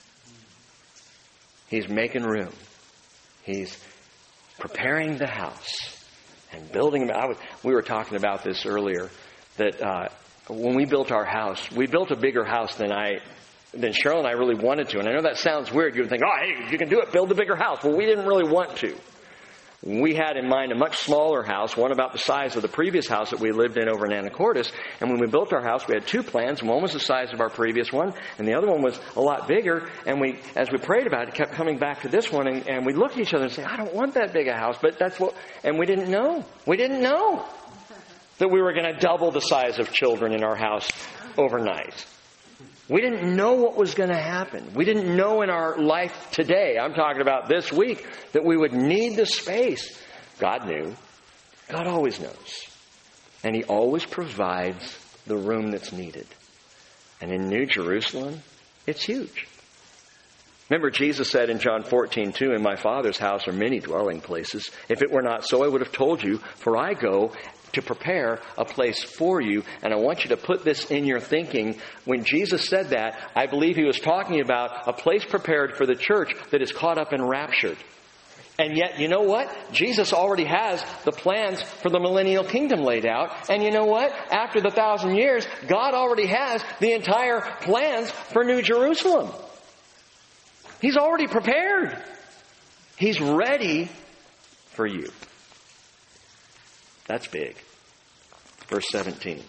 He's making room. He's preparing the house and building them. We were talking about this earlier, that when we built our house, we built a bigger house than Cheryl and I really wanted to. And I know that sounds weird. You would think, oh, hey, you can do it. Build a bigger house. Well, we didn't really want to. we had in mind a much smaller house, one about the size of the previous house that we lived in over in Anacortes. And when we built our house, we had two plans. One was the size of our previous one, and the other one was a lot bigger. And as we prayed about it, kept coming back to this one, and we looked at each other and said, I don't want that big a house, but that's what, and we didn't know. We didn't know that we were going to double the size of children in our house overnight. We didn't know what was going to happen. We didn't know in our life today, I'm talking about this week, that we would need the space. God knew. God always knows. And He always provides the room that's needed. And in New Jerusalem, it's huge. Remember, Jesus said in John 14:2, in my Father's house are many dwelling places. If it were not so, I would have told you, for I go to prepare a place for you. And I want you to put this in your thinking. When Jesus said that, I believe He was talking about a place prepared for the church that is caught up and raptured. And yet, you know what? Jesus already has the plans for the millennial kingdom laid out. And you know what? After the 1,000 years, God already has the entire plans for New Jerusalem. He's already prepared. He's ready for you. That's big. Verse 17.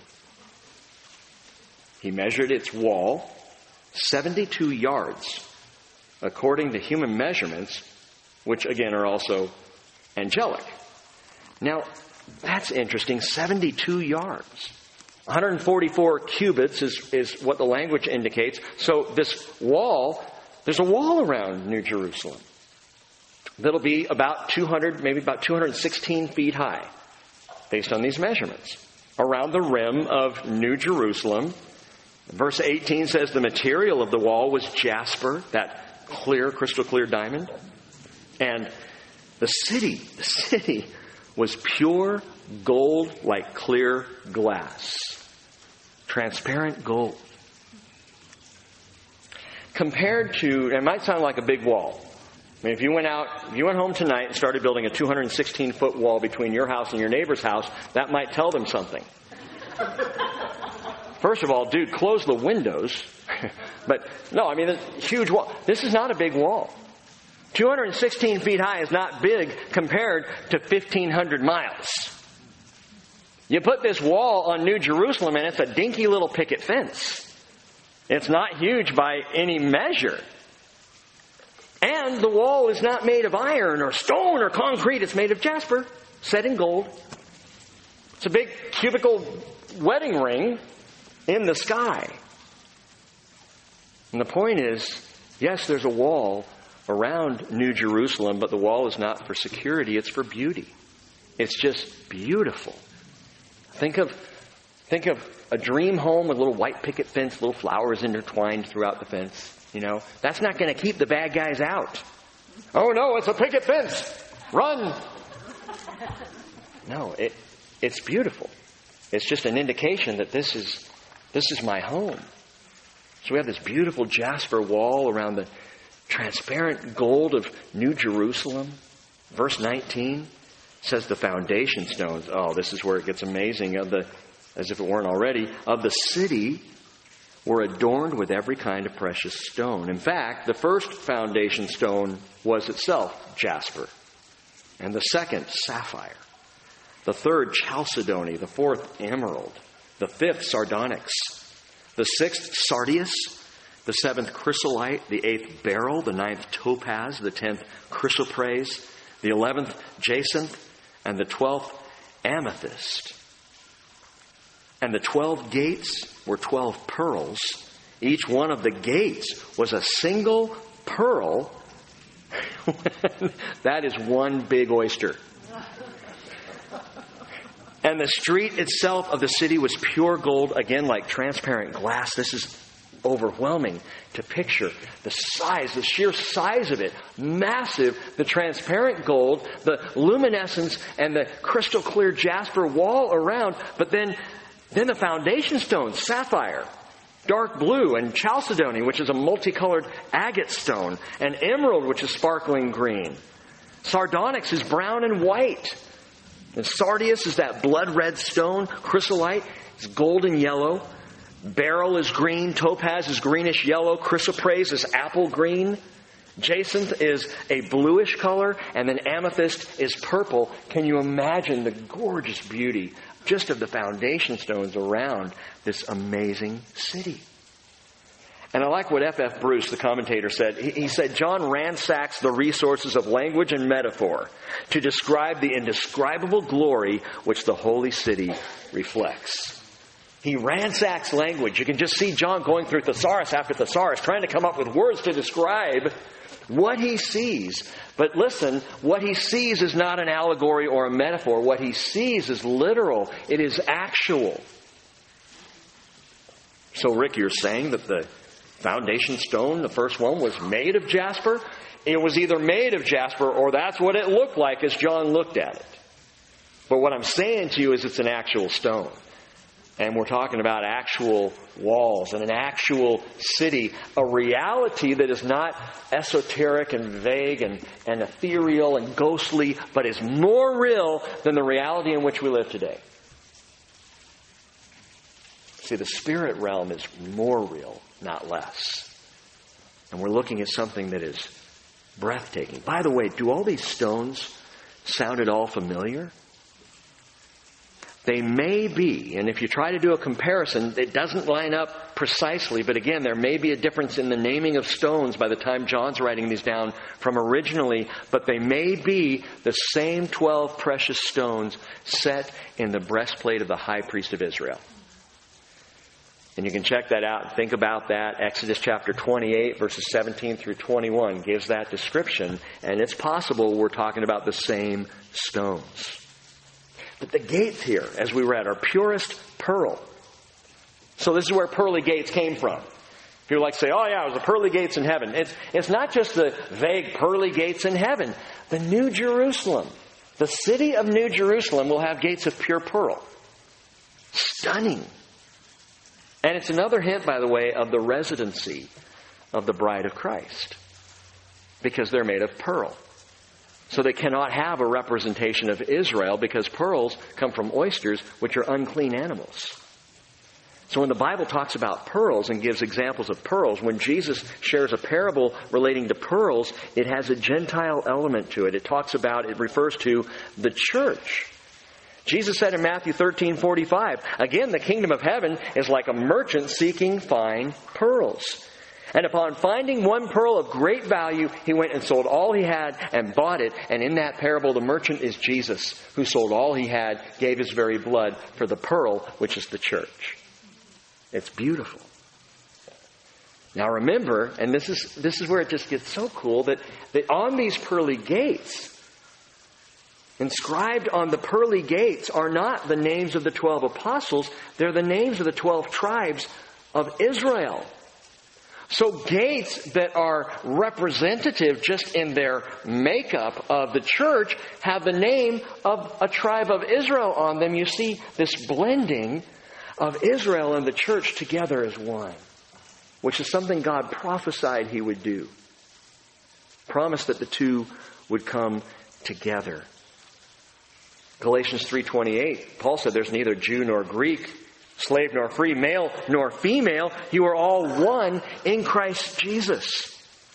He measured its wall 72 yards, according to human measurements, which again are also angelic. Now, that's interesting. 72 yards. 144 cubits is what the language indicates. So this wall, there's a wall around New Jerusalem that'll be about 200, maybe about 216 feet high, based on these measurements, around the rim of New Jerusalem. Verse 18 says the material of the wall was jasper, that clear, crystal clear diamond. And the city was pure gold like clear glass. Transparent gold. Compared to, it might sound like a big wall. I mean, if you went home tonight and started building a 216-foot wall between your house and your neighbor's house, that might tell them something. First of all, dude, close the windows. But no, I mean, this huge wall. This is not a big wall. 216 feet high is not big compared to 1,500 miles. You put this wall on New Jerusalem and it's a dinky little picket fence. It's not huge by any measure. And the wall is not made of iron or stone or concrete. It's made of jasper, set in gold. It's a big cubical wedding ring in the sky. And the point is, yes, there's a wall around New Jerusalem, but the wall is not for security. It's for beauty. It's just beautiful. Think of a dream home with a little white picket fence, little flowers intertwined throughout the fence. You know, that's not going to keep the bad guys out. Oh no, it's a picket fence. Run. No, it's beautiful. It's just an indication that this is my home. So we have this beautiful jasper wall around the transparent gold of New Jerusalem. Verse 19 says the foundation stones. Oh, this is where it gets amazing. As if it weren't already, of the city were adorned with every kind of precious stone. In fact, the first foundation stone was itself jasper, and the second sapphire, the third chalcedony, the fourth emerald, the fifth sardonyx, the sixth sardius, the seventh chrysolite, the eighth beryl, the ninth topaz, the 10th chrysoprase, the 11th jacinth, and the 12th amethyst. And the 12 gates were 12 pearls. Each one of the gates was a single pearl. That is one big oyster. And the street itself of the city was pure gold, again like transparent glass. This is overwhelming to picture. The size, the sheer size of it, massive. The transparent gold, the luminescence, and the crystal clear jasper wall around. But then the foundation stones, sapphire, dark blue, and chalcedony, which is a multicolored agate stone, and emerald, which is sparkling green. Sardonyx is brown and white. And sardius is that blood red stone. Chrysolite is golden yellow. Beryl is green. Topaz is greenish yellow. Chrysoprase is apple green. Jacinth is a bluish color, and then amethyst is purple. Can you imagine the gorgeous beauty just of the foundation stones around this amazing city? And I like what F.F. Bruce, the commentator, said. He said, John ransacks the resources of language and metaphor to describe the indescribable glory which the holy city reflects. He ransacks language. You can just see John going through thesaurus after thesaurus, trying to come up with words to describe what he sees. But listen, what he sees is not an allegory or a metaphor. What he sees is literal. It is actual. So, Rick, you're saying that the foundation stone, the first one, was made of jasper? It was either made of jasper or that's what it looked like as John looked at it. But what I'm saying to you is it's an actual stone. And we're talking about actual walls and an actual city, a reality that is not esoteric and vague and ethereal and ghostly, but is more real than the reality in which we live today. See, the spirit realm is more real, not less. And we're looking at something that is breathtaking. By the way, do all these stones sound at all familiar? They may be, and if you try to do a comparison, it doesn't line up precisely, but again, there may be a difference in the naming of stones by the time John's writing these down from originally, but they may be the same 12 precious stones set in the breastplate of the high priest of Israel. And you can check that out and think about that. Exodus chapter 28, verses 17 through 21 gives that description, and it's possible we're talking about the same stones. But the gates here, as we read, are purest pearl. So this is where pearly gates came from. People like to say, oh yeah, it was the pearly gates in heaven. It's not just the vague pearly gates in heaven. The New Jerusalem, the city of New Jerusalem will have gates of pure pearl. Stunning. And it's another hint, by the way, of the residency of the bride of Christ. Because they're made of pearl. So they cannot have a representation of Israel because pearls come from oysters, which are unclean animals. So when the Bible talks about pearls and gives examples of pearls, when Jesus shares a parable relating to pearls, it has a Gentile element to it. It refers to the church. Jesus said in Matthew 13:45, again, the kingdom of heaven is like a merchant seeking fine pearls. And upon finding one pearl of great value, he went and sold all he had and bought it. And in that parable, the merchant is Jesus, who sold all he had, gave his very blood for the pearl, which is the church. It's beautiful. Now remember, and this is where it just gets so cool, that on these pearly gates, inscribed on the pearly gates are not the names of the 12 apostles, they're the names of the 12 tribes of Israel. So gates that are representative just in their makeup of the church have the name of a tribe of Israel on them. You see this blending of Israel and the church together as one, which is something God prophesied he would do. Promised that the two would come together. Galatians 3:28, Paul said there's neither Jew nor Greek, slave nor free, male nor female. You are all one in Christ Jesus.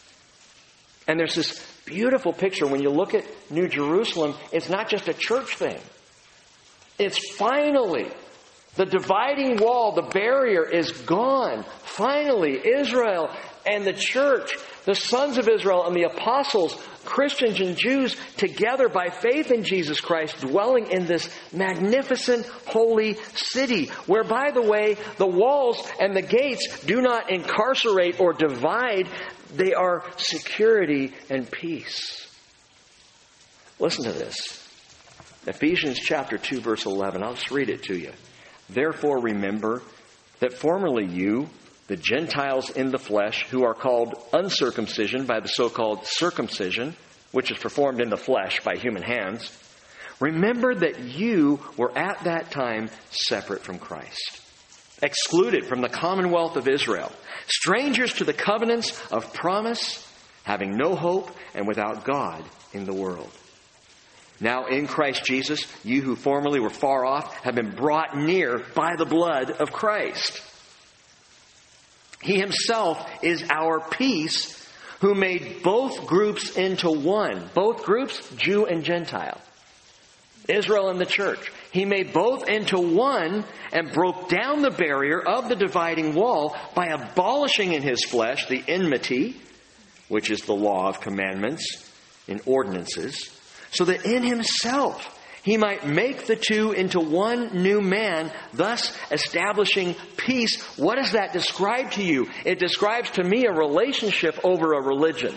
And there's this beautiful picture. When you look at New Jerusalem, it's not just a church thing. It's finally the dividing wall, the barrier is gone. Finally, Israel and the church, the sons of Israel and the apostles, Christians and Jews together by faith in Jesus Christ, dwelling in this magnificent holy city, where, by the way, the walls and the gates do not incarcerate or divide. They are security and peace. Listen to this. Ephesians chapter 2, verse 11. I'll just read it to you. Therefore remember that formerly you, the Gentiles in the flesh, who are called uncircumcision by the so-called circumcision, which is performed in the flesh by human hands, remember that you were at that time separate from Christ, excluded from the commonwealth of Israel, strangers to the covenants of promise, having no hope and without God in the world. Now in Christ Jesus, you who formerly were far off have been brought near by the blood of Christ. He himself is our peace, who made both groups into one. Both groups, Jew and Gentile. Israel and the church. He made both into one and broke down the barrier of the dividing wall by abolishing in his flesh the enmity, which is the law of commandments and ordinances, so that in himself he might make the two into one new man, thus establishing peace. What does that describe to you? It describes to me a relationship over a religion.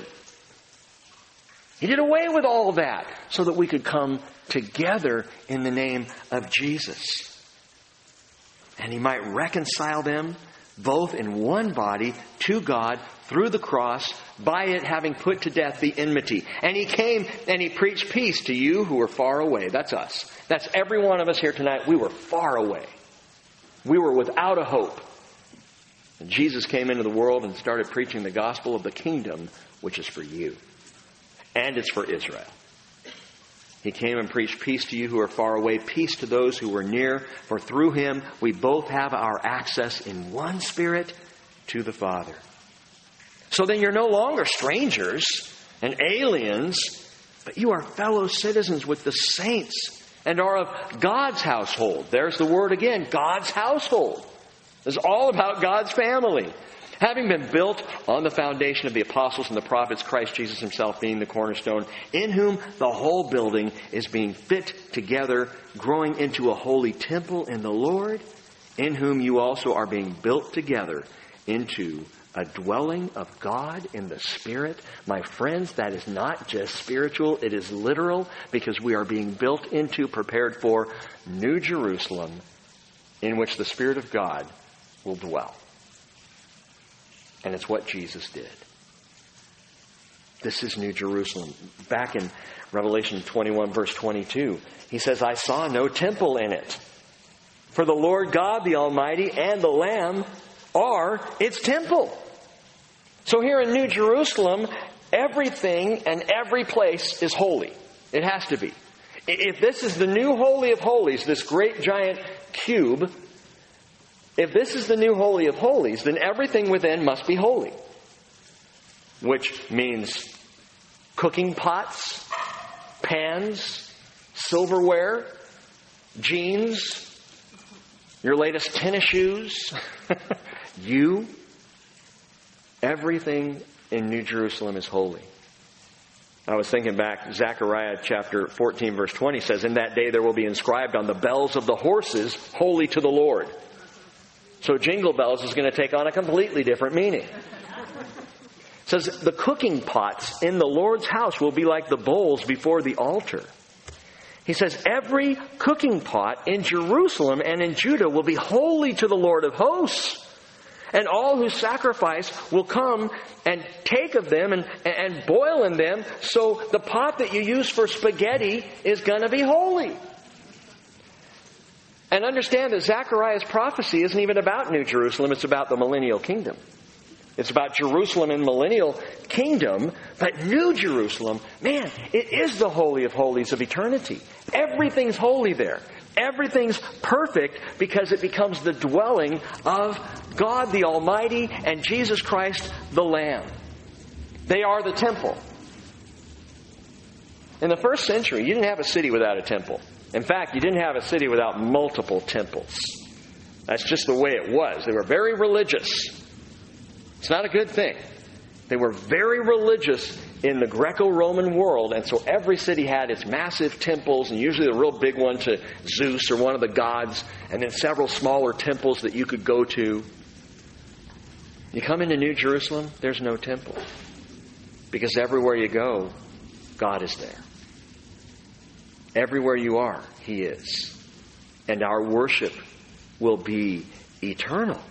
He did away with all that so that we could come together in the name of Jesus. And he might reconcile them both in one body to God through the cross, by it having put to death the enmity. And he came and he preached peace to you who were far away. That's us. That's every one of us here tonight. We were far away. We were without a hope. And Jesus came into the world and started preaching the gospel of the kingdom, which is for you. And it's for Israel. He came and preached peace to you who are far away, peace to those who were near. For through him we both have our access in one Spirit to the Father. So then you're no longer strangers and aliens, but you are fellow citizens with the saints and are of God's household. There's the word again, God's household. It's all about God's family. Having been built on the foundation of the apostles and the prophets, Christ Jesus himself being the cornerstone, in whom the whole building is being fit together, growing into a holy temple in the Lord, in whom you also are being built together into a dwelling of God in the Spirit. My friends, that is not just spiritual, it is literal, because we are being built into, prepared for New Jerusalem, in which the Spirit of God will dwell. And it's what Jesus did. This is New Jerusalem. Back in Revelation 21, verse 22, he says, I saw no temple in it, for the Lord God, the Almighty, and the Lamb are its temple. So here in New Jerusalem, everything and every place is holy. It has to be. If this is the new Holy of Holies, this great giant cube, if this is the new Holy of Holies, then everything within must be holy. Which means cooking pots, pans, silverware, jeans, your latest tennis shoes, you. Everything in New Jerusalem is holy. I was thinking back, Zechariah chapter 14, verse 20 says, in that day there will be inscribed on the bells of the horses, holy to the Lord. So jingle bells is going to take on a completely different meaning. It says the cooking pots in the Lord's house will be like the bowls before the altar. He says every cooking pot in Jerusalem and in Judah will be holy to the Lord of hosts. And all who sacrifice will come and take of them and boil in them. So the pot that you use for spaghetti is going to be holy. And understand that Zechariah's prophecy isn't even about New Jerusalem. It's about the millennial kingdom. It's about Jerusalem and millennial kingdom. But New Jerusalem, man, it is the Holy of Holies of eternity. Everything's holy there. Everything's perfect because it becomes the dwelling of God the Almighty and Jesus Christ the Lamb. They are the temple. In the first century, you didn't have a city without a temple. In fact, you didn't have a city without multiple temples. That's just the way it was. They were very religious. It's not a good thing. They were very religious in the Greco-Roman world, and so every city had its massive temples, and usually the real big one to Zeus or one of the gods, and then several smaller temples that you could go to. You come into New Jerusalem, there's no temple. Because everywhere you go, God is there. Everywhere you are, He is. And our worship will be eternal.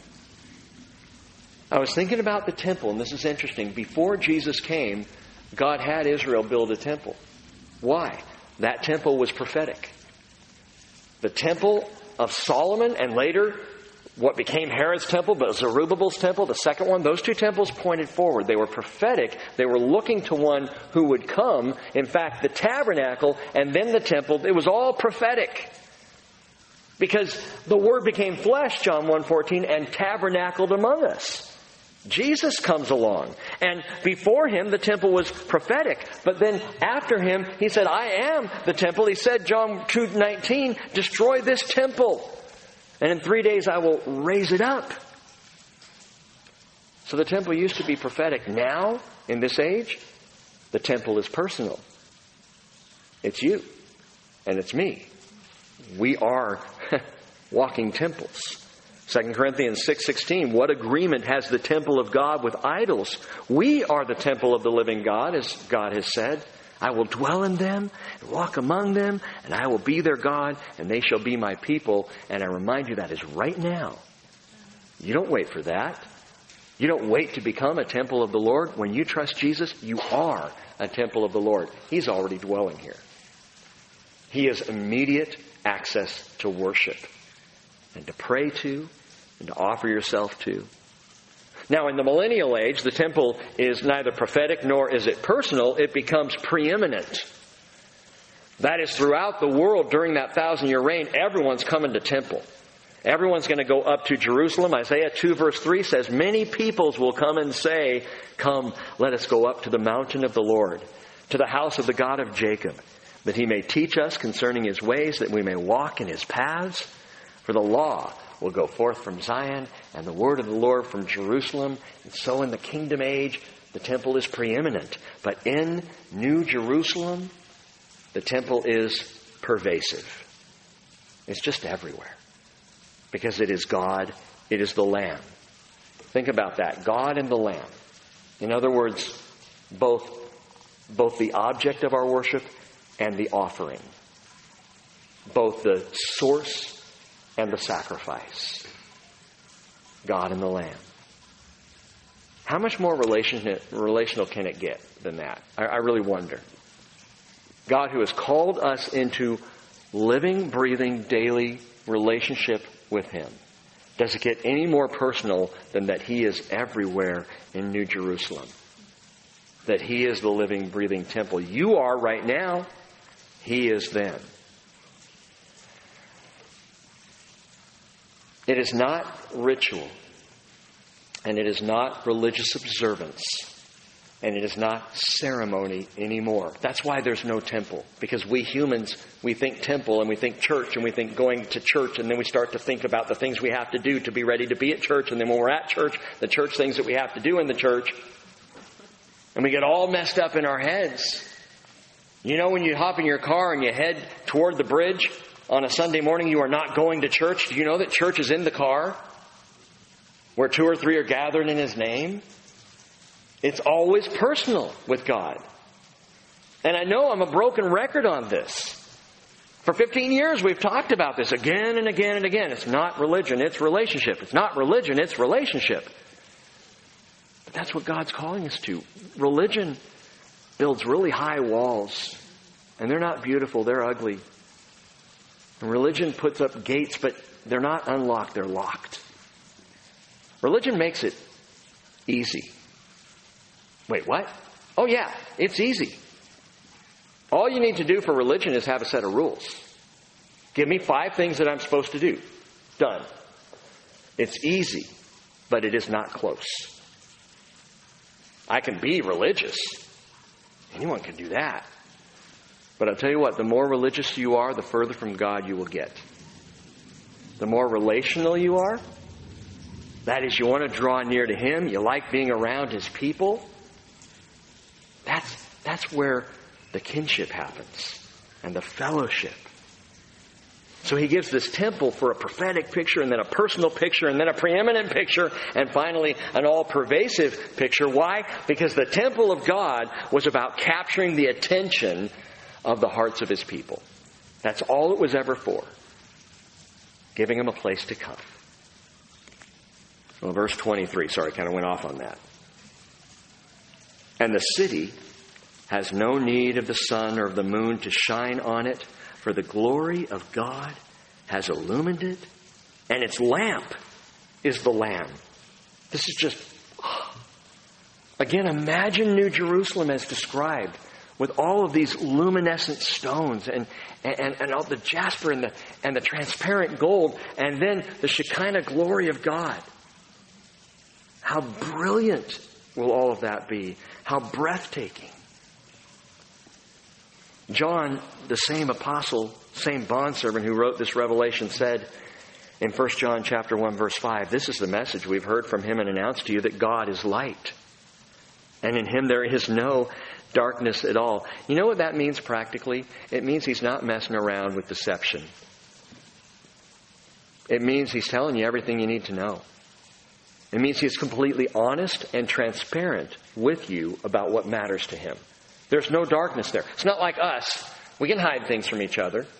I was thinking about the temple, and this is interesting. Before Jesus came, God had Israel build a temple. Why? That temple was prophetic. The temple of Solomon, and later what became Herod's temple, but Zerubbabel's temple, the second one, those two temples pointed forward. They were prophetic. They were looking to one who would come. In fact, the tabernacle and then the temple, it was all prophetic. Because the Word became flesh, John 1:14, and tabernacled among us. Jesus comes along. And before him, the temple was prophetic. But then after him, he said, I am the temple. He said, John 2:19, destroy this temple. And in 3 days I will raise it up. So the temple used to be prophetic. Now, in this age, the temple is personal. It's you. And it's me. We are walking temples. 2 Corinthians 6:16, what agreement has the temple of God with idols? We are the temple of the living God, as God has said. I will dwell in them and walk among them, and I will be their God, and they shall be my people. And I remind you that is right now. You don't wait for that. You don't wait to become a temple of the Lord. When you trust Jesus, you are a temple of the Lord. He's already dwelling here. He has immediate access to worship and to pray to and to offer yourself to. Now, in the millennial age, the temple is neither prophetic nor is it personal. It becomes preeminent. That is, throughout the world during that 1,000-year reign, everyone's coming to temple. Everyone's going to go up to Jerusalem. Isaiah 2 verse 3 says, many peoples will come and say, come, let us go up to the mountain of the Lord, to the house of the God of Jacob, that he may teach us concerning his ways, that we may walk in his paths. For the law will go forth from Zion, and the word of the Lord from Jerusalem. And so in the kingdom age, the temple is preeminent. But in New Jerusalem, the temple is pervasive. It's just everywhere. Because it is God, it is the Lamb. Think about that. God and the Lamb. In other words, both the object of our worship and the offering. Both the source and the sacrifice. God and the Lamb. How much more relational can it get than that? I really wonder. God who has called us into living, breathing, daily relationship with him. Does it get any more personal than that he is everywhere in New Jerusalem? That he is the living, breathing temple. You are right now. He is then. It is not ritual, and it is not religious observance, and it is not ceremony anymore. That's why there's no temple. Because we humans, we think temple, and we think church, and we think going to church, and then we start to think about the things we have to do to be ready to be at church, and then when we're at church, the church things that we have to do in the church, and we get all messed up in our heads. You know, when you hop in your car and you head toward the bridge on a Sunday morning, you are not going to church. Do you know that church is in the car? Where 2 or 3 are gathered in his name. It's always personal with God. And I know I'm a broken record on this. For 15 years we've talked about this again and again and again. It's not religion, it's relationship. It's not religion, it's relationship. But that's what God's calling us to. Religion builds really high walls. And they're not beautiful, they're ugly. And religion puts up gates, but they're not unlocked, they're locked. Religion makes it easy. Wait, what? Oh yeah, it's easy. All you need to do for religion is have a set of rules. Give me 5 things that I'm supposed to do. Done. It's easy, but it is not close. I can be religious. Anyone can do that. But I'll tell you what, the more religious you are, the further from God you will get. The more relational you are, that is, you want to draw near to him, you like being around his people, that's where the kinship happens and the fellowship. So he gives this temple for a prophetic picture, and then a personal picture, and then a preeminent picture, and finally an all-pervasive picture. Why? Because the temple of God was about capturing the attention of the hearts of his people. That's all it was ever for. Giving them a place to come. Well, verse 23, sorry, I kind of went off on that. And the city has no need of the sun or of the moon to shine on it, for the glory of God has illumined it, and its lamp is the Lamb. This is just, again, imagine New Jerusalem as described, with all of these luminescent stones and all the jasper and the transparent gold, and then the Shekinah glory of God. How brilliant will all of that be? How breathtaking. John, the same apostle, same bondservant who wrote this revelation, said in 1 John chapter 1, verse 5, this is the message we've heard from him and announced to you, that God is light. And in him there is no darkness at all. You know what that means practically? It means he's not messing around with deception. It means he's telling you everything you need to know. It means he's completely honest and transparent with you about what matters to him. There's no darkness there. It's not like us. We can hide things from each other.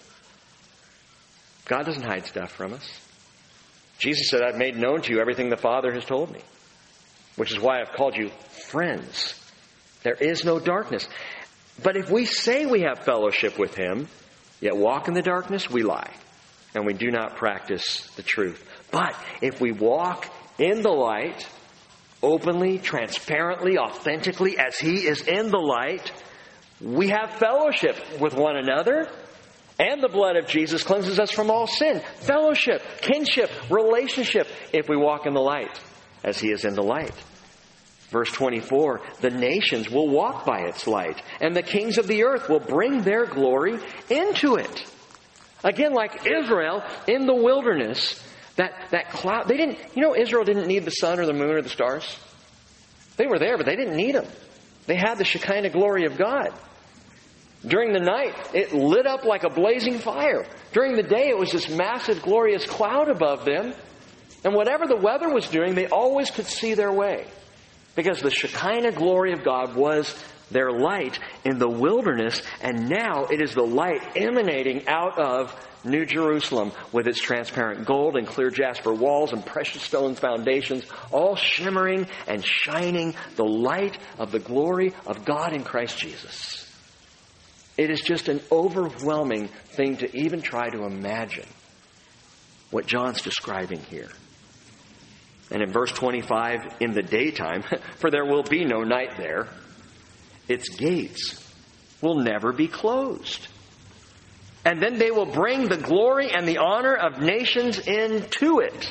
God doesn't hide stuff from us. Jesus said, I've made known to you everything the Father has told me, which is why I've called you friends. There is no darkness. But if we say we have fellowship with him, yet walk in the darkness, we lie, and we do not practice the truth. But if we walk in the light, openly, transparently, authentically, as he is in the light, we have fellowship with one another, and the blood of Jesus cleanses us from all sin. Fellowship, kinship, relationship, if we walk in the light, as he is in the light. Verse 24, the nations will walk by its light, and the kings of the earth will bring their glory into it. Again, like Israel in the wilderness, that cloud, Israel didn't need the sun or the moon or the stars. They were there, but they didn't need them. They had the Shekinah glory of God. During the night, it lit up like a blazing fire. During the day, it was this massive, glorious cloud above them. And whatever the weather was doing, they always could see their way. Because the Shekinah glory of God was their light in the wilderness, and now it is the light emanating out of New Jerusalem with its transparent gold and clear jasper walls and precious stone foundations, all shimmering and shining the light of the glory of God in Christ Jesus. It is just an overwhelming thing to even try to imagine what John's describing here. And in verse 25, in the daytime, for there will be no night there, its gates will never be closed. And then they will bring the glory and the honor of nations into it.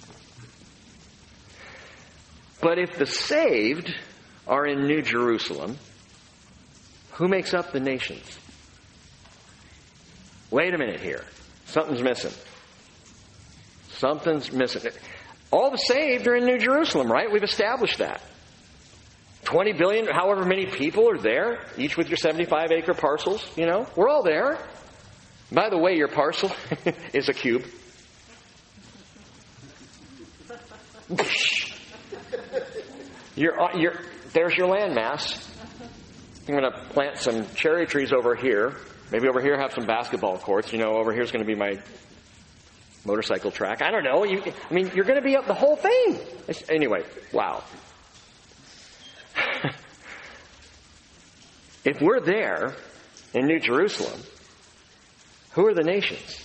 But if the saved are in New Jerusalem, who makes up the nations? Wait a minute here. Something's missing. Something's missing. All the saved are in New Jerusalem, right? We've established that. 20 billion, however many people are there, each with your 75-acre parcels, we're all there. By the way, your parcel is a cube. There's your land mass. I'm going to plant some cherry trees over here. Maybe over here have some basketball courts. Over here's going to be my motorcycle track. I don't know. You're going to be up the whole thing. Anyway, wow. If we're there in New Jerusalem, who are the nations?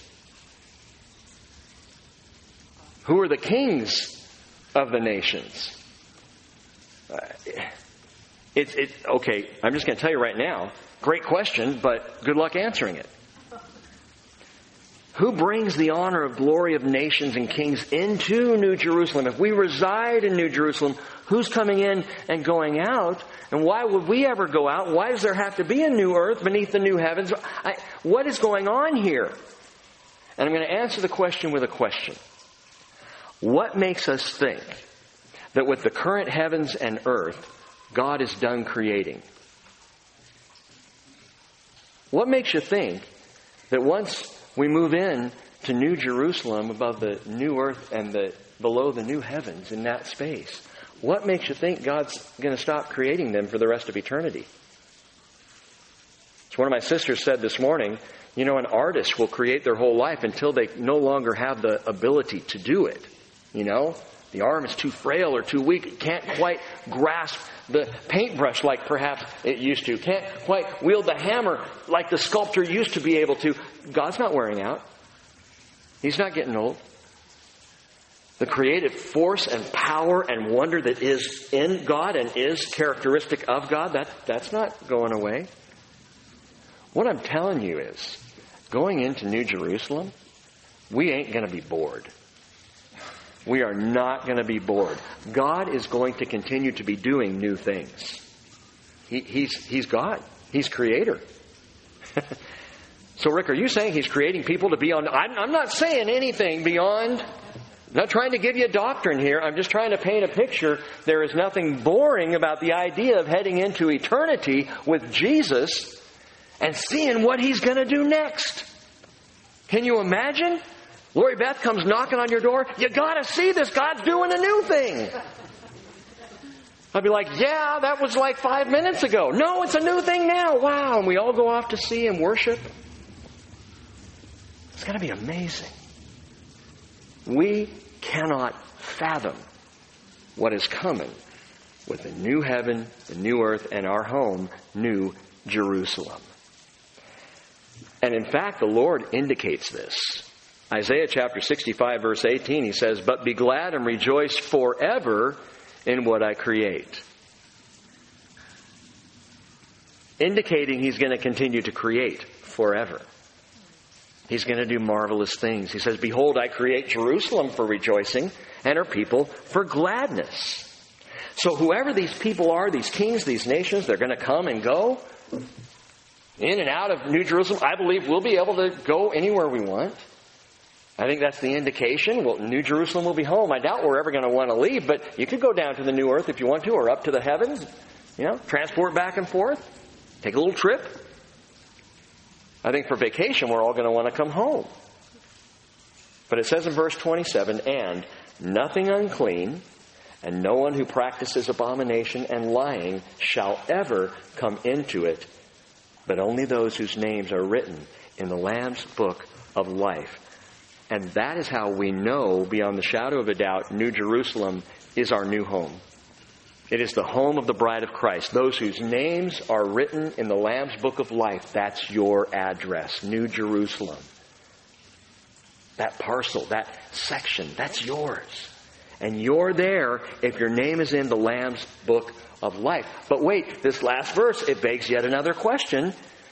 Who are the kings of the nations? Okay, I'm just going to tell you right now. Great question, but good luck answering it. Who brings the honor of glory of nations and kings into New Jerusalem? If we reside in New Jerusalem, who's coming in and going out? And why would we ever go out? Why does there have to be a new earth beneath the new heavens? What is going on here? And I'm going to answer the question with a question. What makes us think that with the current heavens and earth, God is done creating? What makes you think that once we move in to New Jerusalem above the new earth and below the new heavens in that space, what makes you think God's going to stop creating them for the rest of eternity? As one of my sisters said this morning, an artist will create their whole life until they no longer have the ability to do it. The arm is too frail or too weak. It can't quite grasp the paintbrush like perhaps it used to. Can't quite wield the hammer like the sculptor used to be able to. God's not wearing out. He's not getting old. The creative force and power and wonder that is in God and is characteristic of God, that's not going away. What I'm telling you is, going into New Jerusalem, we ain't going to be bored. We are not going to be bored. God is going to continue to be doing new things. He's God. He's creator. So, Rick, are you saying He's creating people to be on... I'm not saying anything beyond... I'm not trying to give you a doctrine here. I'm just trying to paint a picture. There is nothing boring about the idea of heading into eternity with Jesus and seeing what He's going to do next. Can you imagine? Lori Beth comes knocking on your door. You got to see this. God's doing a new thing. I'd be like, yeah, that was like 5 minutes ago. No, it's a new thing now. Wow. And we all go off to see and worship. It's going to be amazing. We cannot fathom what is coming with the new heaven, the new earth, and our home, New Jerusalem. And in fact, the Lord indicates this. Isaiah chapter 65, verse 18, He says, "But be glad and rejoice forever in what I create." Indicating He's going to continue to create forever. He's going to do marvelous things. He says, "Behold, I create Jerusalem for rejoicing and her people for gladness." So whoever these people are, these kings, these nations, they're going to come and go in and out of New Jerusalem. I believe we'll be able to go anywhere we want. I think that's the indication. Well, New Jerusalem will be home. I doubt we're ever going to want to leave, but you could go down to the new earth if you want to, or up to the heavens. Transport back and forth. Take a little trip. I think for vacation, we're all going to want to come home. But it says in verse 27, "And nothing unclean, and no one who practices abomination and lying shall ever come into it, but only those whose names are written in the Lamb's book of life." And that is how we know, beyond the shadow of a doubt, New Jerusalem is our new home. It is the home of the bride of Christ. Those whose names are written in the Lamb's book of life, that's your address, New Jerusalem. That parcel, that section, that's yours. And you're there if your name is in the Lamb's book of life. But wait, this last verse, it begs yet another question.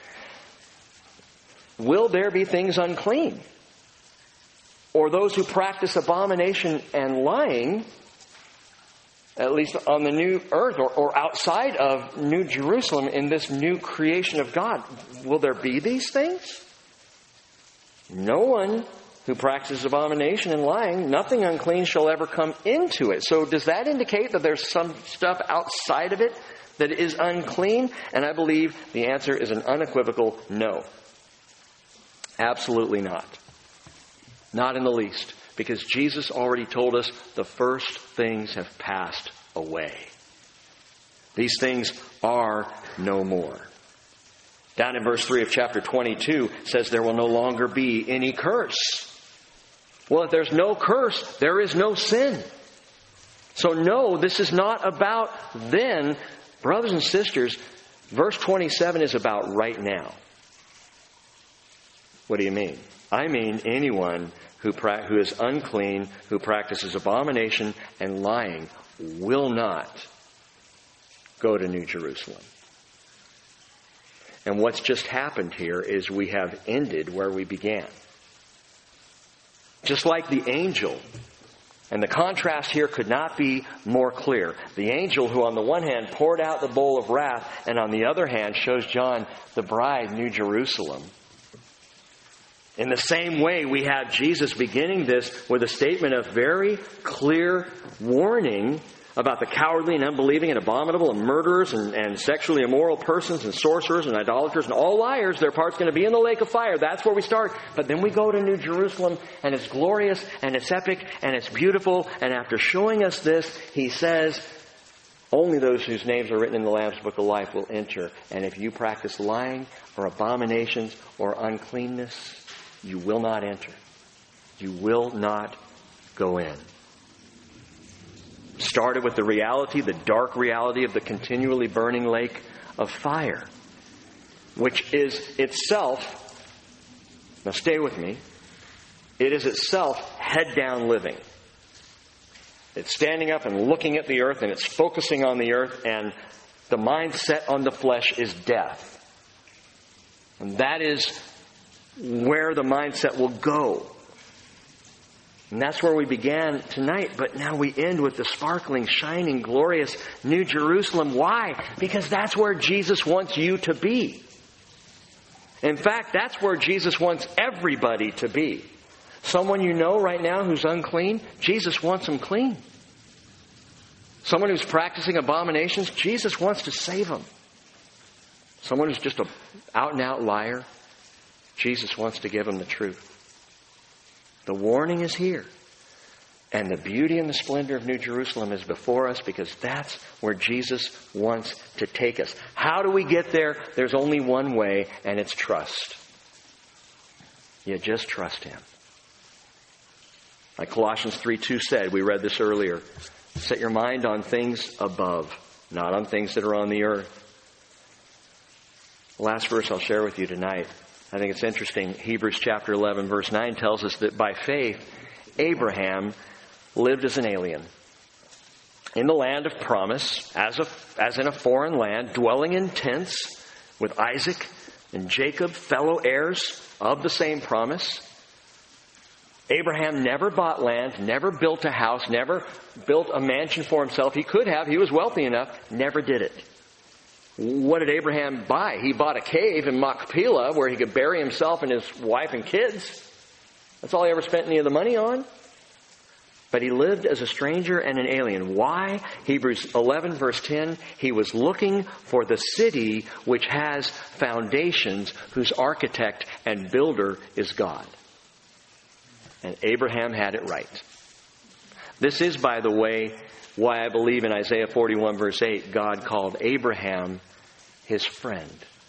Will there be things unclean? Or those who practice abomination and lying, at least on the new earth or outside of New Jerusalem in this new creation of God, will there be these things? No one who practices abomination and lying, nothing unclean shall ever come into it. So does that indicate that there's some stuff outside of it that is unclean? And I believe the answer is an unequivocal no. Absolutely not. Not in the least. Because Jesus already told us the first things have passed away. These things are no more. Down in verse 3 of chapter 22 says there will no longer be any curse. Well, if there's no curse, there is no sin. So no, this is not about then. Brothers and sisters, verse 27 is about right now. What do you mean? I mean anyone who is unclean, who practices abomination and lying, will not go to New Jerusalem. And what's just happened here is we have ended where we began. Just like the angel, and the contrast here could not be more clear. The angel who on the one hand poured out the bowl of wrath, and on the other hand shows John the bride, New Jerusalem. In the same way, we have Jesus beginning this with a statement of very clear warning about the cowardly and unbelieving and abominable and murderers and sexually immoral persons and sorcerers and idolaters and all liars. Their part's going to be in the lake of fire. That's where we start. But then we go to New Jerusalem, and it's glorious and it's epic and it's beautiful. And after showing us this, He says, only those whose names are written in the Lamb's book of life will enter. And if you practice lying or abominations or uncleanness, you will not enter. You will not go in. Started with the reality, the dark reality of the continually burning lake of fire, which is itself, now stay with me, it is itself head down living. It's standing up and looking at the earth, and it's focusing on the earth, and the mindset on the flesh is death. And that is where the mindset will go. And that's where we began tonight, but now we end with the sparkling, shining, glorious New Jerusalem. Why? Because that's where Jesus wants you to be. In fact, that's where Jesus wants everybody to be. Someone you know right now who's unclean, Jesus wants them clean. Someone who's practicing abominations, Jesus wants to save them. Someone who's just an out-and-out liar, Jesus wants to give them the truth. The warning is here. And the beauty and the splendor of New Jerusalem is before us because that's where Jesus wants to take us. How do we get there? There's only one way, and it's trust. You just trust Him. Like Colossians 3:2 said, we read this earlier, set your mind on things above, not on things that are on the earth. The last verse I'll share with you tonight, I think it's interesting. Hebrews chapter 11, verse 9 tells us that by faith, Abraham lived as an alien in the land of promise, as in a foreign land, dwelling in tents with Isaac and Jacob, fellow heirs of the same promise. Abraham never bought land, never built a house, never built a mansion for himself. He could have. He was wealthy enough. Never did it. What did Abraham buy? He bought a cave in Machpelah where he could bury himself and his wife and kids. That's all he ever spent any of the money on. But he lived as a stranger and an alien. Why? Hebrews 11 verse 10, he was looking for the city which has foundations, whose architect and builder is God. And Abraham had it right. This is, by the way, why I believe in Isaiah 41 verse 8, God called Abraham his friend.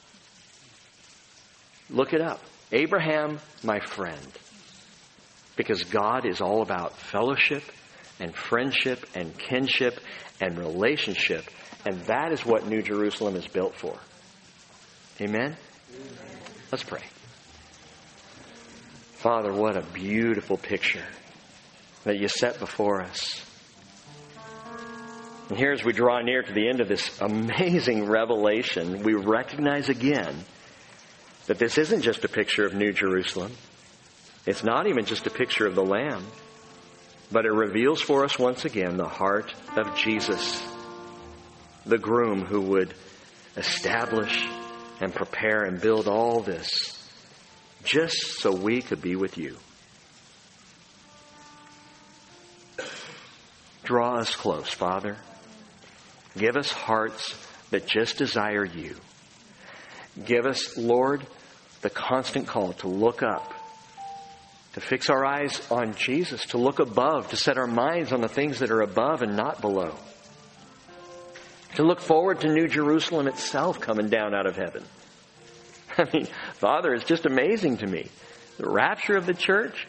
Look it up. Abraham, my friend. Because God is all about fellowship and friendship and kinship and relationship. And that is what New Jerusalem is built for. Amen? Let's pray. Father, what a beautiful picture that you set before us. And here as we draw near to the end of this amazing revelation, we recognize again that this isn't just a picture of New Jerusalem. It's not even just a picture of the Lamb, but it reveals for us once again the heart of Jesus, the groom who would establish and prepare and build all this just so we could be with you. Draw us close, Father. Give us hearts that just desire you. Give us, Lord, the constant call to look up, to fix our eyes on Jesus, to look above, to set our minds on the things that are above and not below. To look forward to New Jerusalem itself coming down out of heaven. I mean, Father, it's just amazing to me. The rapture of the church,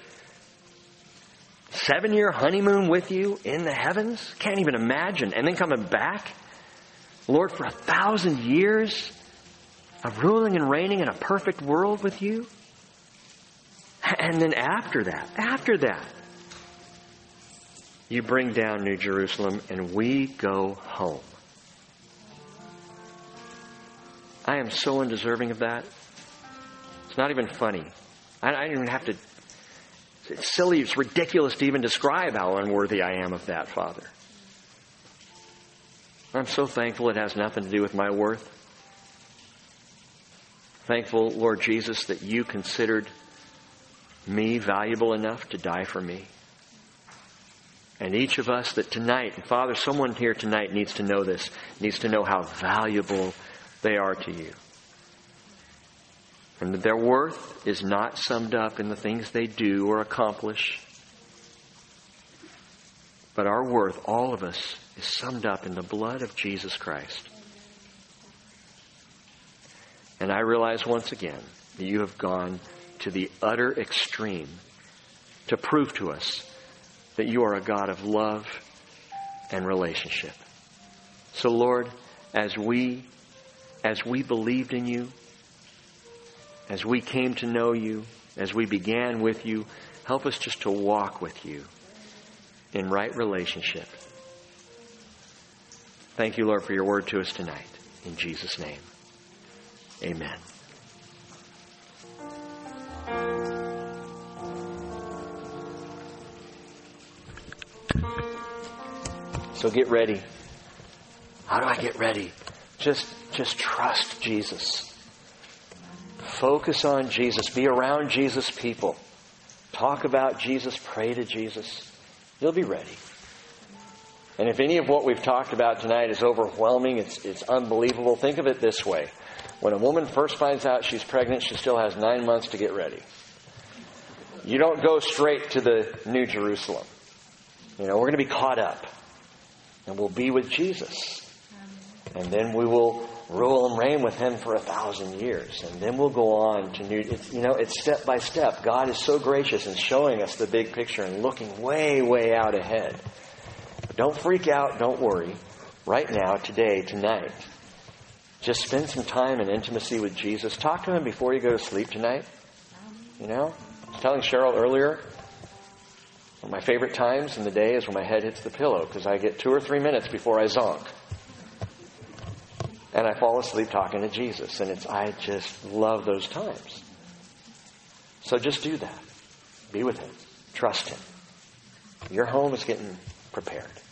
7-year honeymoon with you in the heavens, can't even imagine. And then coming back, Lord, for 1,000 years of ruling and reigning in a perfect world with you. And then after that, you bring down New Jerusalem and we go home. I am so undeserving of that. It's not even funny. I don't even have to. It's silly, it's ridiculous to even describe how unworthy I am of that, Father. I'm so thankful it has nothing to do with my worth. Thankful, Lord Jesus, that you considered me valuable enough to die for me. And each of us that tonight, and Father, someone here tonight needs to know this, needs to know how valuable they are to you. And that their worth is not summed up in the things they do or accomplish. But our worth, all of us, is summed up in the blood of Jesus Christ. And I realize once again that you have gone to the utter extreme to prove to us that you are a God of love and relationship. So Lord, as we believed in you, as we came to know you, as we began with you, help us just to walk with you in right relationship. Thank you, Lord, for your word to us tonight. In Jesus' name, amen. So get ready. How do I get ready? Just trust Jesus. Focus on Jesus. Be around Jesus people. Talk about Jesus. Pray to Jesus. You'll be ready. And if any of what we've talked about tonight is overwhelming, it's unbelievable, think of it this way. When a woman first finds out she's pregnant, she still has 9 months to get ready. You don't go straight to the New Jerusalem. We're going to be caught up. And we'll be with Jesus. And then we will rule and reign with Him for 1,000 years. And then we'll go on to new... It's step by step. God is so gracious in showing us the big picture and looking way, way out ahead. Don't freak out. Don't worry. Right now, today, tonight, just spend some time in intimacy with Jesus. Talk to Him before you go to sleep tonight. I was telling Cheryl earlier, one of my favorite times in the day is when my head hits the pillow, because I get 2 or 3 minutes before I zonk. And I fall asleep talking to Jesus. And I just love those times. So just do that. Be with Him. Trust Him. Your home is getting prepared.